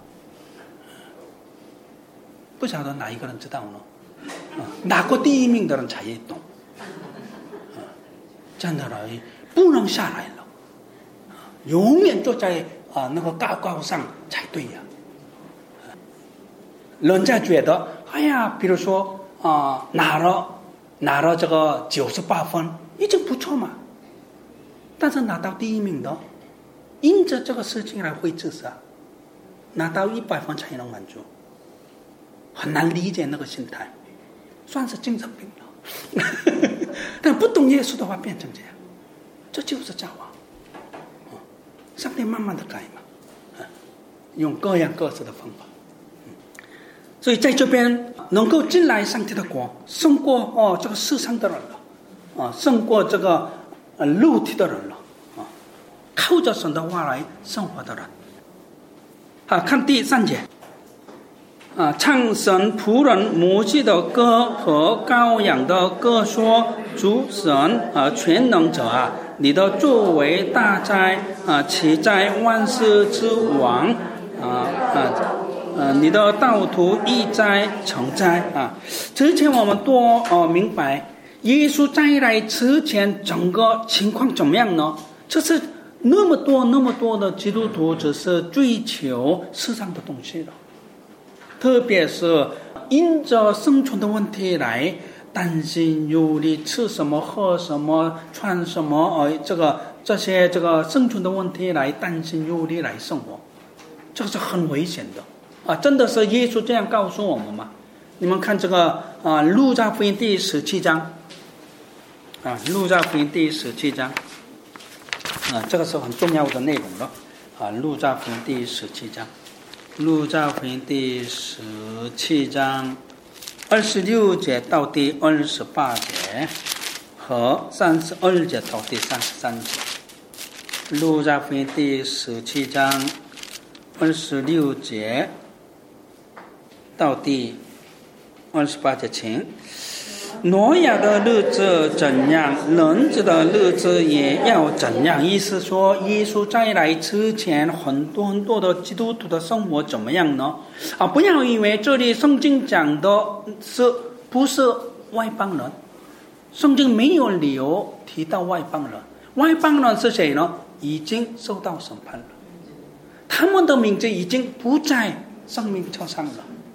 不晓得哪一个人知道呢？啊，拿过第一名的人才懂，啊，真的了，不能下来了，啊，永远坐在啊那个高高上才对呀，啊，人家觉得，哎呀，比如说。啊，拿了拿了这个九十八分，已经不错嘛。但是拿到第一名的，因着这个事情来会自杀，拿到一百分才能满足，很难理解那个心态，算是精神病了。但不懂耶稣的话，变成这样，这就是骄傲。上帝慢慢的改嘛，用各样各式的方法。所以在这边能够进来上帝的国，胜过哦这个世上的人了，啊，胜过这个呃肉体的人了，啊，靠着神的话来生活的人。啊，看第三节，啊，唱神仆人摩西的歌和羔羊的歌说：主神啊，全能者啊，你的作为大哉啊，其在万世之王啊啊。呃，你的道途一哉成哉啊！之前我们都呃明白，耶稣再来之前整个情况怎么样呢？就是那么多那么多的基督徒只是追求世上的东西了，特别是因着生存的问题来担心忧虑，吃什么喝什么穿什么，呃，这个这些这个生存的问题来担心忧虑来生活，这个是很危险的。啊，真的是耶稣这样告诉我们吗？你们看这个啊，路加福音第十七章，啊，路加福音第十七章，啊，这个是很重要的内容了，啊，路加福音第十七章，路加福音第十七章二十六节到第二十八节和三十二节到第三十三节，路加福音第十七章二十六节。到第二十八节前，挪亚的日子怎样，人子的日子也要怎样。意思说，耶稣再来之前，很多很多的基督徒的生活怎么样呢？啊，不要以为这里圣经讲的是不是外邦人，圣经没有理由提到外邦人。外邦人是谁呢？已经受到审判了，他们的名字已经不在生命册上了。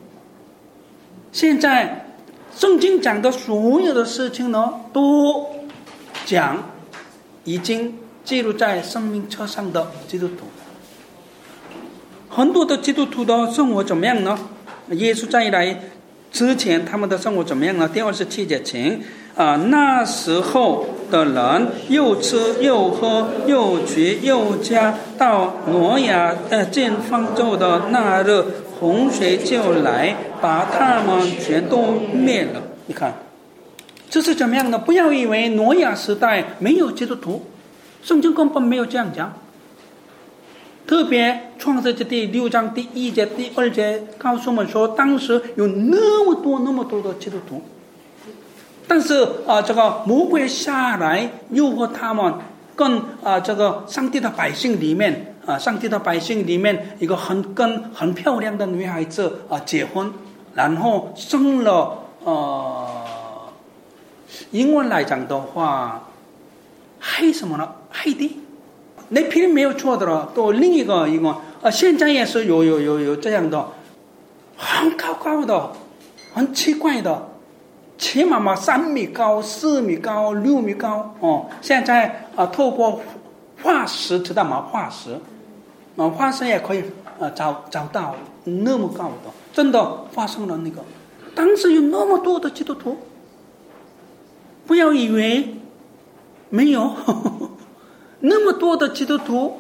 现在圣经讲的所有的事情呢，都讲已经记录在生命册上的基督徒。很多的基督徒的生活怎么样呢？耶稣再来之前他们的生活怎么样呢？第二十七节前啊，那时候的人又吃又喝又娶又嫁，到挪亚呃建方舟的那日，洪水就来把他们全都灭了。你看这是怎么样的？不要以为挪亚时代没有基督徒，圣经根本没有这样讲。特别创世纪第六章第一节第二节告诉我们说，当时有那么多那么多的基督徒，但是啊，这个魔鬼下来诱惑他们，跟啊这个上帝的百姓里面啊，上帝的百姓里面一个很跟很漂亮的女孩子啊结婚，然后生了呃，英文来讲的话，黑什么呢？黑弟。那批人没有错的了，都另一个一个啊，现在也是有有有有这样的，很高高的，很奇怪的，起码嘛三米高、四米高、六米高哦。现在啊，透过化石知道吗？化石， 啊，华山也可以啊找找到那么高的，真的发生了那个。当时有那么多的基督徒，不要以为没有呵呵那么多的基督徒，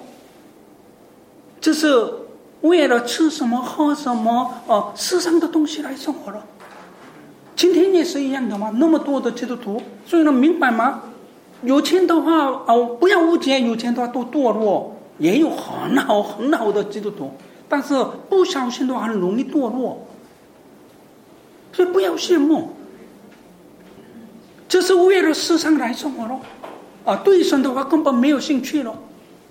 就是为了吃什么喝什么哦，世上的东西来生活了。今天也是一样的嘛，那么多的基督徒，所以呢，明白吗？有钱的话哦，不要误解，有钱的话都堕落，也有很好很好的基督徒，但是不小心的话很容易堕落，所以不要羡慕。这是为了世上来生活了，啊，对神的话根本没有兴趣了。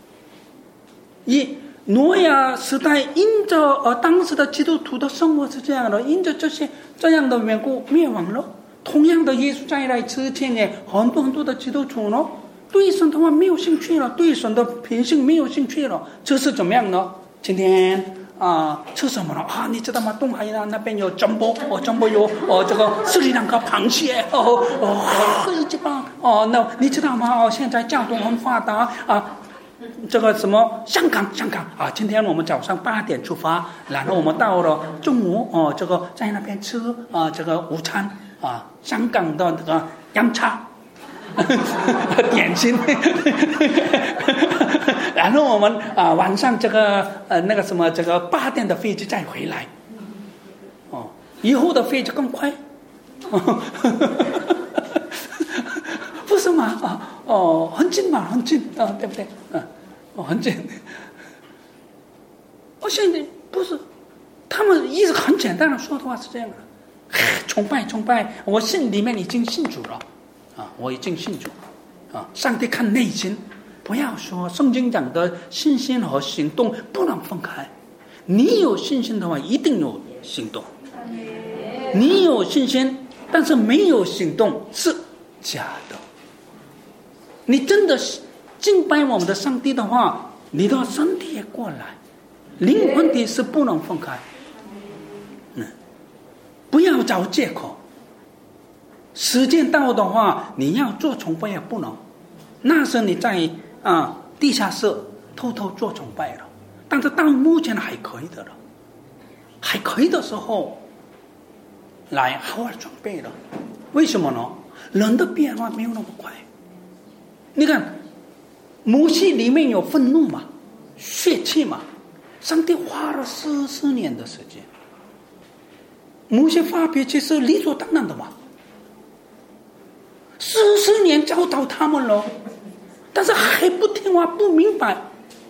一挪亚时代因着呃当时的基督徒的生活是这样的，因着这些这样的缘故灭亡了。同样的，耶稣再来之前呢，很多很多的基督徒呢，对神的话没有兴趣了，对神的品性没有兴趣了。这是怎么样呢？今天啊、呃，吃什么了啊？你知道吗？东海岸那边有珍宝，哦，珍宝有哦，这个斯里兰卡螃蟹，哦哦，一级棒哦。那你知道吗？哦，现在交通很发达啊。这个什么香港香港啊，今天我们早上八点出发，然后我们到了中午哦，这个在那边吃啊，这个午餐啊，香港的这个洋茶点心，然后我们啊晚上这个呃那个什么这个八点的飞机再回来，哦，以后的飞机更快，不是吗？啊哦，很近嘛，很近啊，对不对？嗯、啊，哦，很近。我现在不是，他们一直很简单的说的话是这样的：崇拜，崇拜，我心里面已经信主了，啊，我已经信主，啊，上帝看内心，不要说圣经讲的信心和行动不能分开。你有信心的话，一定有行动；你有信心，但是没有行动是假的。你真的敬拜我们的上帝的话，你的身体也过来，灵魂体是不能分开。嗯，不要找借口。时间到的话，你要做崇拜也不能。那时你在啊地下室偷偷做崇拜了，但是到目前还可以的了，还可以的时候来好好准备了。为什么呢？人的变化没有那么快。你看，母系里面有愤怒嘛，血气嘛，上帝花了四十年的时间。母系发脾气是理所当然的嘛，四十年教导他们了，但是还不听话，不明白。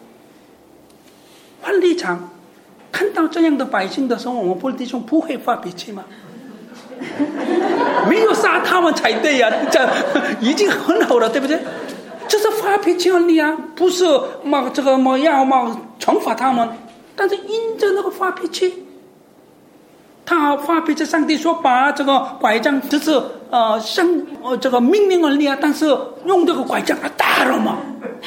换立场，看到这样的百姓的时候，我们弟兄不会发脾气吗？没有杀他们才对呀、啊，这已经很好了，对不对？这是发脾气而已啊，不是嘛这个嘛要嘛惩罚他们，但是因着那个发脾气，他发脾气，上帝说把这个拐杖只是呃像呃这个命令而已啊，但是用这个拐杖来打了嘛。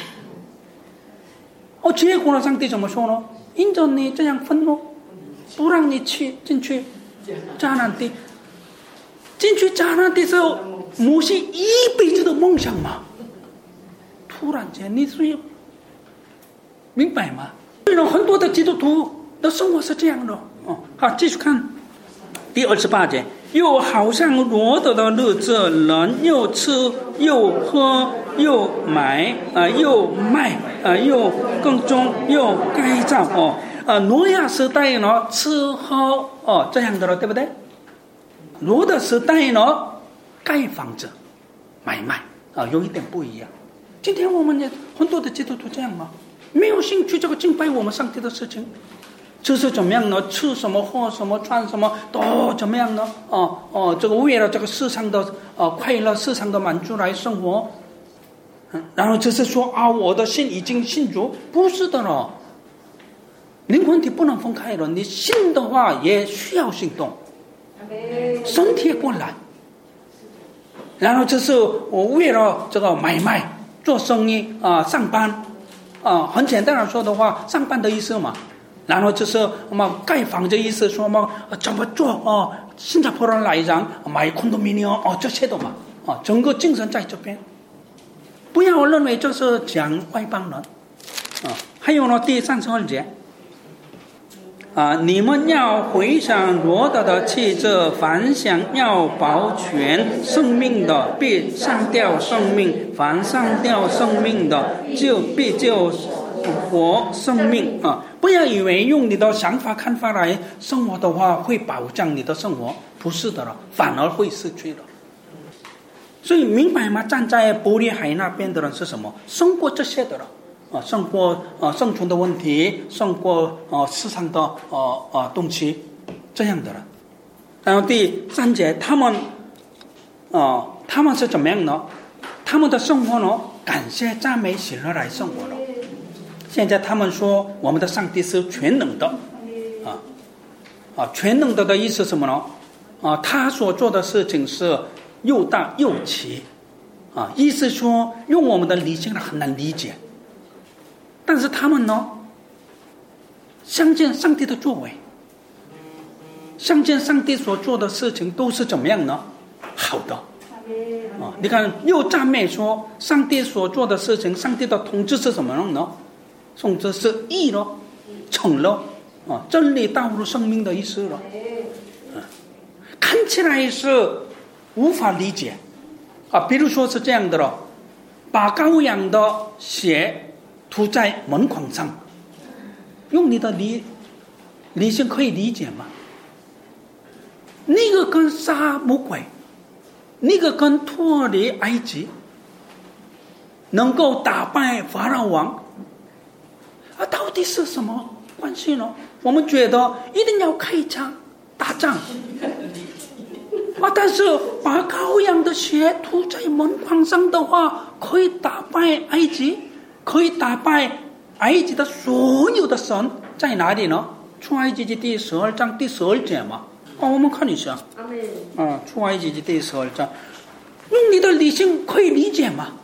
哦，结果呢，上帝怎么说呢？因着你这样愤怒，不让你去进去迦南地，进去迦南地之后，母系一辈子的梦想嘛。突然间，你所以明白吗？所以呢，很多的基督徒的生活是这样的。哦，好，继续看第二十八节，又好像罗德的日子，人又吃又喝又买啊、呃，又卖啊、呃，又耕种又改造哦。啊，挪亚时代呢，吃喝哦这样的了，对不对？罗德时代呢，盖房子、买卖啊，有一点不一样。今天我们也很多的基督徒这样吗？没有兴趣这个敬拜我们上帝的事情，这是怎么样呢？吃什么喝什么穿什么都怎么样呢？哦哦，这个为了这个世上的呃快乐、世上的满足来生活，嗯，然后就是说啊，我的心已经信主，不是的了。灵魂体不能分开了，你信的话也需要行动，身体过来。然后就是我为了这个买卖。做生意啊、呃，上班啊、呃，很简单的说的话，上班的意思嘛。然后就是我们盖房的意思，说嘛怎么做哦？新加坡人来讲买condominium哦，这些的嘛啊，整个精神在这边。不要认为这是讲外邦人啊， 还有呢，第三十二节啊，你们要回想罗德的妻子，凡想要保全生命的，必上吊生命；凡上吊生命的，就必救活生命啊！不要以为用你的想法看法来生活的话，会保障你的生活，不是的了，反而会失去了。所以明白吗？站在伯利海那边的人是什么？胜过这些的了。啊，胜过啊生存的问题，胜过啊市场的啊啊东西，这样的了。然后第三节，他们啊他们是怎么样呢？他们的生活呢，感谢赞美喜乐来生活了。现在他们说，我们的上帝是全能的，啊啊全能的的意思是什么呢？啊，他所做的事情是又大又奇，啊，意思说用我们的理性很难理解。但是他们呢，相信上帝的作为，相信上帝所做的事情都是怎么样呢？好的啊！你看，又赞美说上帝所做的事情，上帝的统治是什么样呢？统治是义了、诚了啊，真理、道路、生命的意思了。啊，看起来是无法理解啊。比如说是这样的了，把羔羊的血涂在门框上，用你的理理性可以理解吗？那个跟杀魔鬼，那个跟脱离埃及，能够打败法老王，啊，到底是什么关系呢？我们觉得一定要开枪打仗，啊，但是把羔羊的血涂在门框上的话，可以打败埃及。可以打败埃及的所有的神，在哪里呢？出埃及记第十二章第十二节嘛。哦，我们看一下。啊，出埃及记第十二章，用你的理性可以理解吗？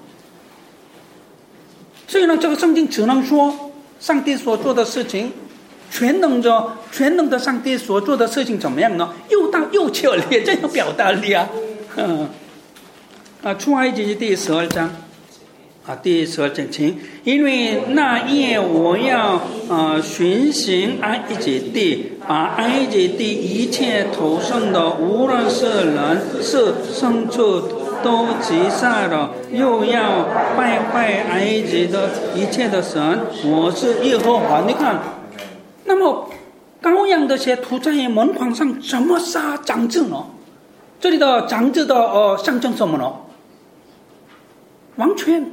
所以呢，这个圣经只能说上帝所做的事情，全能着全能的上帝所做的事情怎么样呢？又大又强烈，这样表达力啊。嗯，啊，出埃及记第十二章。啊，第十二节情，因为那夜我要呃巡行埃及地，把埃及地一切头生的，无论是人是牲畜，都击杀了，又要败坏埃及的一切的神，我是耶和华。你看，那么羔羊的血涂在门框上，怎么杀长子呢？这里的长子的呃象征什么呢？王权。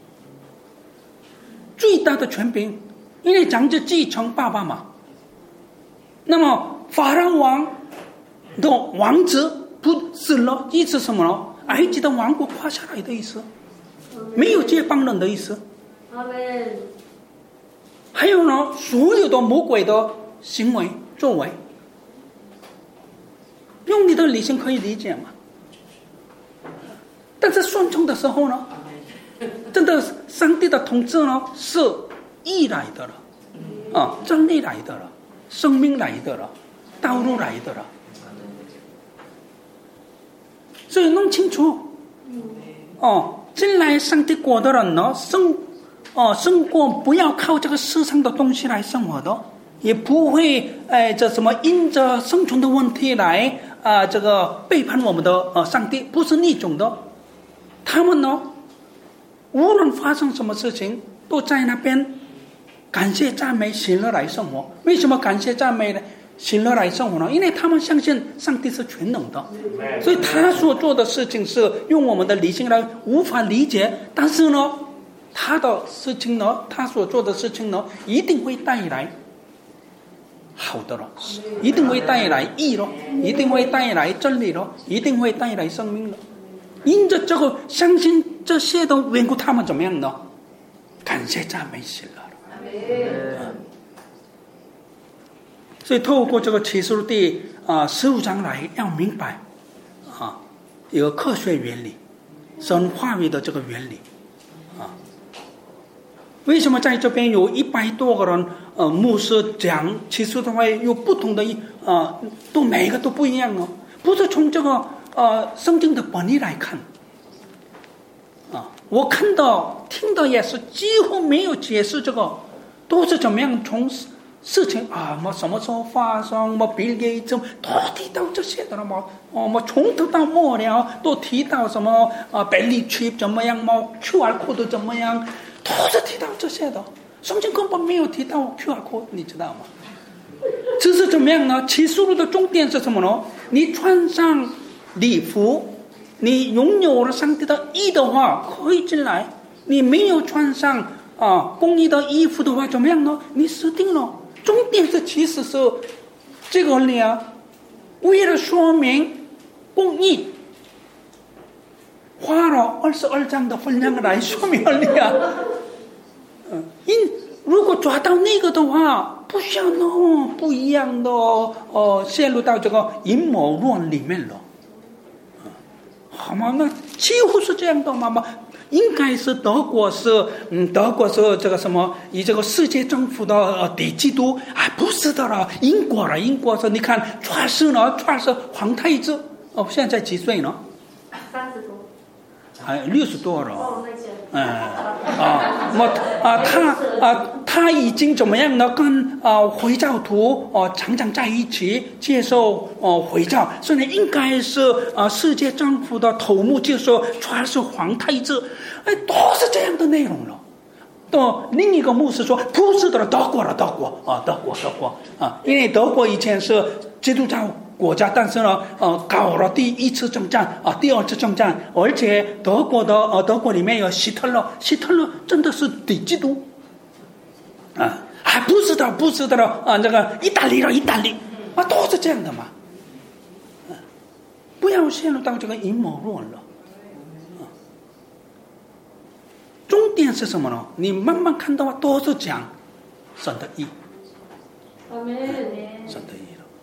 最大的权柄，因为长子继承爸爸嘛。那么法老王的王子不死了，意思什么呢？埃及的王国垮下来的意思，没有接班人的意思。还有呢，所有的魔鬼的行为作为，用你的理性可以理解吗？但是顺从的时候呢？真的，上帝的统治呢是义来的了，啊，真理来的了，生命来的了，道路来的了，所以弄清楚，哦，进来上帝国的人呢，胜，哦，胜过不要靠这个世上的东西来生活的，也不会哎，这什么因着生存的问题来啊、呃，这个背叛我们的呃上帝，不是那种的，他们呢。无论发生什么事情，都在那边感谢赞美喜乐来生活。为什么感谢赞美喜乐来生活呢？因为他们相信上帝是全能的，所以他所做的事情是用我们的理性来无法理解，但是呢，他的事情呢，他所做的事情呢，一定会带来好的了，一定会带来义了，一定会带来真理了，一定会带来生命了。因着这个相信这些的缘故，他们怎么样呢？感谢赞美喜乐了。所以透过这个启示录第啊十五章来，要明白啊一个科学原理，神话语的这个原理啊。为什么在这边有一百多个人呃牧师讲启示的话，有不同的啊，都每一个都不一样哦，不是从这个。呃，圣经的本意来看，啊，我看到、听到也是几乎没有解释这个都是怎么样从事情啊，么什么时候发生，么比例怎么都提到这些的了嘛？哦，么从头到末了都提到什么啊，百里区怎么样么 ？Q R code 怎么样？都是提到这些的。圣经根本没有提到 Q R code， 你知道吗？这是怎么样呢？启示录的重点是什么呢？你穿上礼服，你拥有了上帝的义的话，可以进来；你没有穿上啊公义的衣服的话，怎么样呢？你死定了。重点是其实是这个里啊，为了说明公义，花了二十二章的分量来说明了你啊。嗯，因如果抓到那个的话，不需要那么不一样的呃陷入到这个阴谋论里面了。嗯，好吗？那几乎是这样的嘛吗？应该是德国是嗯，德国是这个什么以这个世界政府的呃敌基督啊，不是的了，英国了，英国是你看查士呢，查士皇太子哦，现在几岁呢？ 三十多， 还六十多了。 哦，那些， 嗯啊，么啊，他啊，他已经怎么样呢？跟啊回教徒哦常常在一起接受哦回教，所以应该是啊世界政府的头目，就说他是皇太子，哎，都是这样的内容了。到另一个牧师说不是的，德国了，德国啊，德国，德国啊，因为德国以前是基督教国家，但是呢，呃，搞了第一次征战啊，第二次征战，而且德国的呃，德国里面有希特勒，希特勒真的是敌基督啊，还不是的，不是的了啊，这个意大利了，意大利啊，都是这样的嘛，啊，不要陷入到这个阴谋论了。重点是什么呢？你慢慢看到都是讲神的义，神的义了。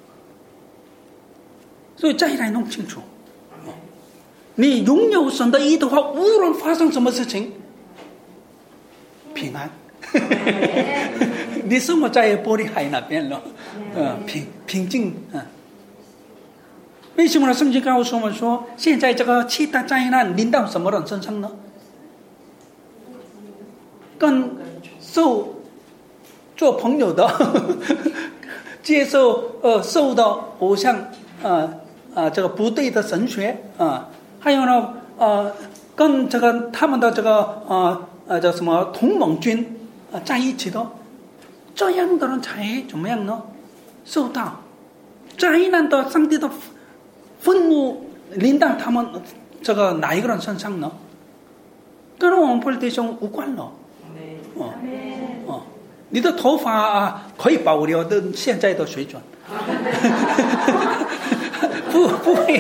所以再来弄清楚，你拥有神的义的话，无论发生什么事情，平安。你生活在玻璃海那边了，嗯，平平静，嗯。为什么呢？圣经告诉我们说，现在这个七大灾难临到什么人身上呢？跟受做朋友的接受呃受的偶像啊啊这个不对的神学啊、呃，还有呢呃跟这个他们的这个呃呃叫什么同盟军啊、呃、在一起的，这样的人才怎么样呢？受到灾难的上帝的愤怒临到他们这个哪一个人身上呢？跟我们布弟兄无关了。哦哦，你的头发啊可以保留的现在的水准，不不会，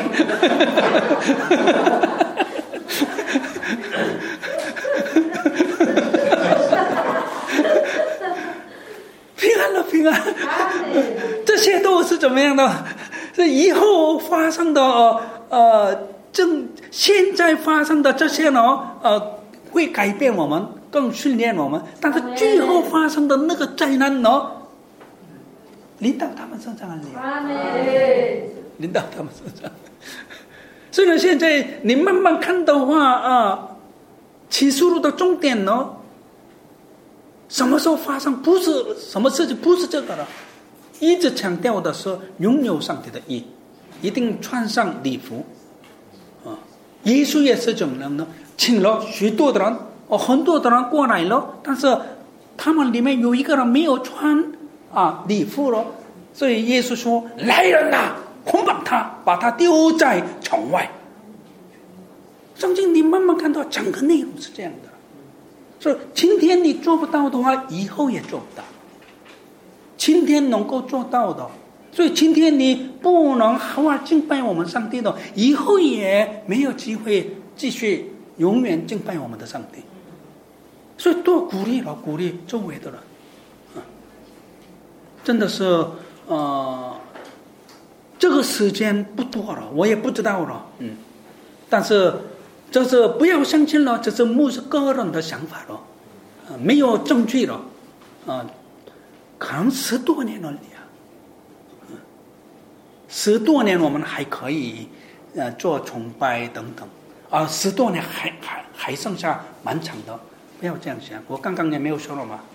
平安了平安，这些都是怎么样的？这以后发生的呃正现在发生的这些呢呃会改变我们。更训练我们，但是最后发生的那个灾难呢，临到他们身上了，临到他们身上。所以呢，现在你慢慢看的话啊，启示录的重点呢，什么时候发生？不是什么事情，不是这个了，一直强调的是拥有上帝的义，一定穿上礼服啊。耶稣也是怎么样呢？请了许多的人。哦，很多的人过来了，但是他们里面有一个人没有穿啊礼服了，所以耶稣说：“来人呐，捆绑他，把他丢在城外。”圣经你慢慢看到整个内容是这样的，所以今天你做不到的话，以后也做不到。今天能够做到的，所以今天你不能好好敬拜我们上帝的，以后也没有机会继续永远敬拜我们的上帝。所以多鼓励了，鼓励周围的人，啊，真的是呃，这个时间不多了，我也不知道了，嗯，但是这是不要相信了，这是牧师个人的想法了，呃，没有证据了，啊、呃，可能十多年了，嗯，十多年我们还可以呃做崇拜等等，啊、呃，十多年还还还剩下蛮长的。不要这样想，我刚刚也没有说了嘛，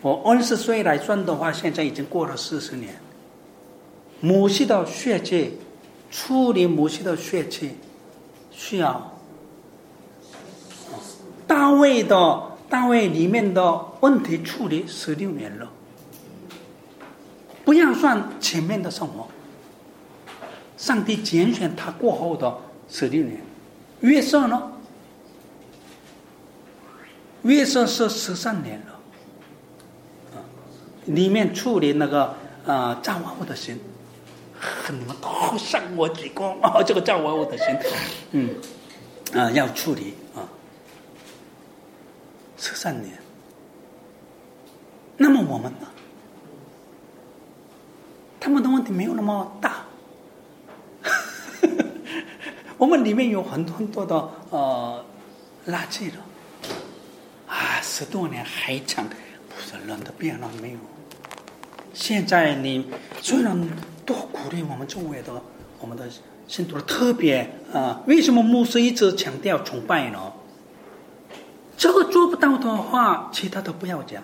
我二十岁来算的话，现在已经过了四十年。母系的血气，处理母系的血气，需要大卫的大卫里面的问题处理十六年了。不要算前面的生活，上帝拣选他过后的十六年。约瑟呢？约瑟是十三年了，里面处理那个呃造万物的心，很多向我举光啊，这个造万物的心，嗯啊、呃、要处理啊，十三年。那么我们呢？他们的问题没有那么大，我们里面有很多很多的呃垃圾了啊，十多年还讲不是人的变了没有？现在你虽然多鼓励我们周围的我们的信徒特别啊、呃，为什么牧师一直强调崇拜呢？这个做不到的话，其他的不要讲。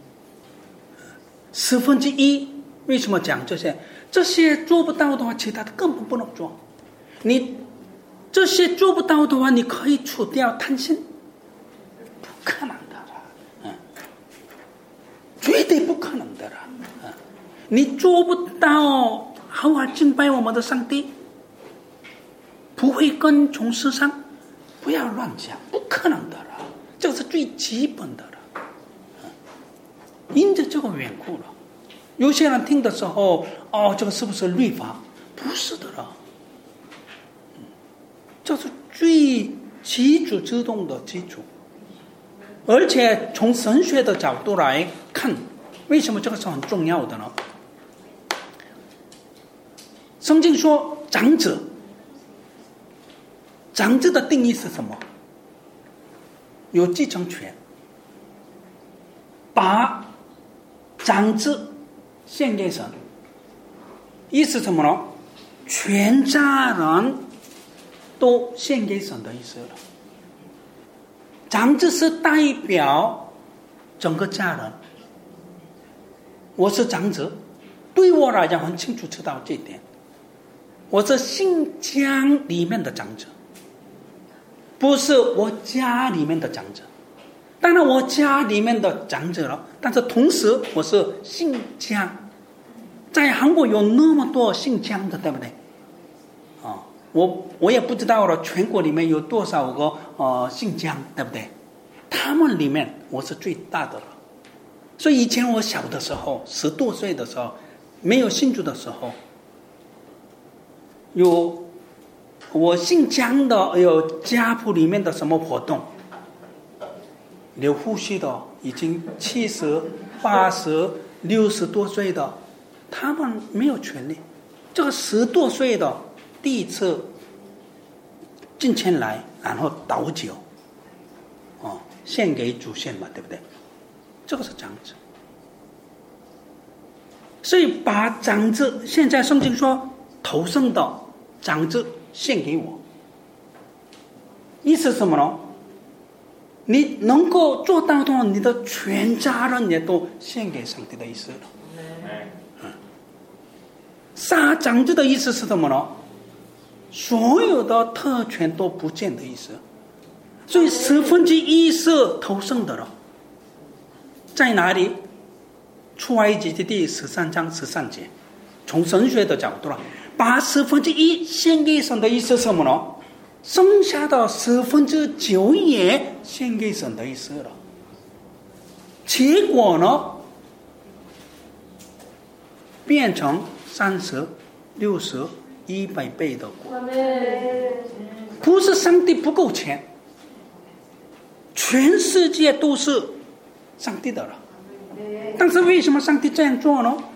十分之一。为什么讲这些？这些做不到的话，其他的根本不能做。你这些做不到的话，你可以除掉贪心，不可能的了，嗯，绝对不可能的了，嗯，你做不到好好敬拜我们的上帝，不会跟从世上，不要乱讲，不可能的了，这个是最基本的了，嗯，因着这个缘故了。有些人听的时候，哦，这个是不是律法？不是的了，这是最基础之中的基础。而且从神学的角度来看，为什么这个是很重要的呢？圣经说长子，长子的定义是什么？有继承权，把长子献给神，意思什么呢？全家人都献给神的意思了。长子是代表整个家人，我是长子，对我来讲很清楚知道这一点。我是新疆里面的长子，不是我家里面的长子。当然我家里面的长者了，但是同时我是姓姜，在韩国有那么多姓姜的，对不对？啊，我我也不知道了，全国里面有多少个呃姓姜，对不对？他们里面我是最大的了。所以以前我小的时候，十多岁的时候，没有信主的时候，有我姓姜的有家谱里面的什么活动。有呼吸的已经七十、八十、六十多岁的，他们没有权利。这个十多岁的第一次进前来，然后倒酒，哦，献给祖先嘛，对不对？这个是长子。所以把长子，现在圣经说头生的长子献给我，意思是什么呢？你能够做到的，你的全家人也都献给上帝的意思了。嗯，杀长子的意思是什么呢？所有的特权都不见的意思。所以十分之一是头生的了。在哪里？出埃及记第十三章十三节，从神学的角度来，把十分之一献给神的意思是什么呢？剩下的十分之九也献给神的意思了。结果呢，变成三十、六十、一百倍的果。不是上帝不够钱，全世界都是上帝的了。但是为什么上帝这样做呢？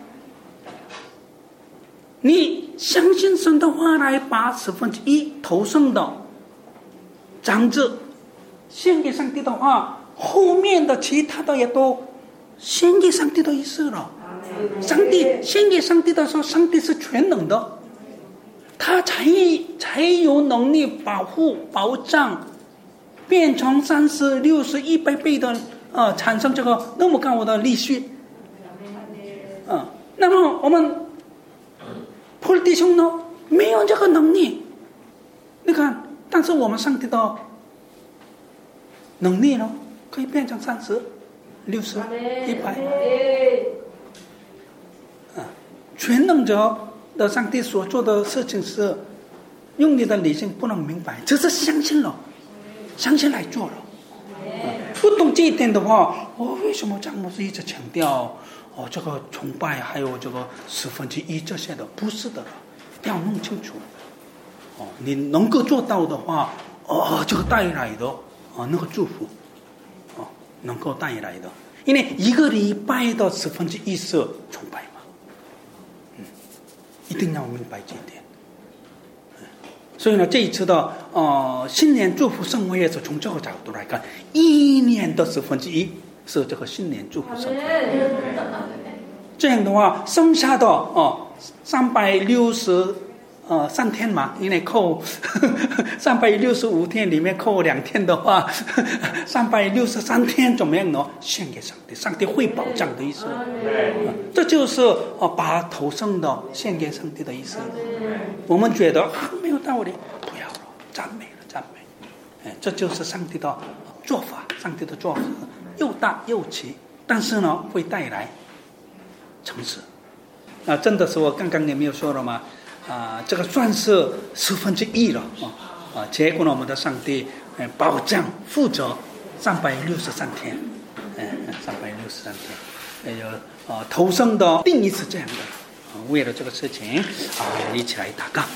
你相信神的话来把十分之一投生的长子献给上帝的话，后面的其他的也都献给上帝的意思了。上帝献给上帝的时候，上帝是全能的，他才才有能力保护保障变成三十、六十、一百倍的呃产生这个那么高的利息，嗯、呃，那么我们普尔弟兄呢没有这个能力，你看，但是我们上帝的能力呢可以变成三十、六十、一百，啊，全能者的上帝所做的事情是用你的理性不能明白，只是相信了，相信来做了。啊、不懂这一点的话，哦，为什么张牧师一直强调哦这个崇拜还有这个十分之一这些的？不是的，要弄清楚。哦，你能够做到的话，哦，这个带来的哦那个祝福，哦能够带来的，因为一个礼拜的十分之一是崇拜嘛，嗯，一定要明白这一点。所以呢，这一次的呃新年祝福盛会也是从这个角度来看，一年的十分之一是这个新年祝福盛会。这样的话，剩下的哦三百六十呃三天嘛，因为扣三百六十五天里面扣两天的话，三百六十三天怎么样呢？献给上帝，上帝会保障的意思。呃、这就是呃把头生的献给上帝的意思。我们觉得、啊、没有道理，不要了，赞美了，赞美。哎，这就是上帝的做法，上帝的做法又大又齐，但是呢，会带来诚实。啊，真的是我刚刚也没有说了吗？啊，这个算是十分之一了啊！啊，结果呢，我们的上帝呃保障负责三百六十三天，嗯、呃，三百六十三天，还有啊，投生的定义是这样的。为了这个事情啊，一起来祷告。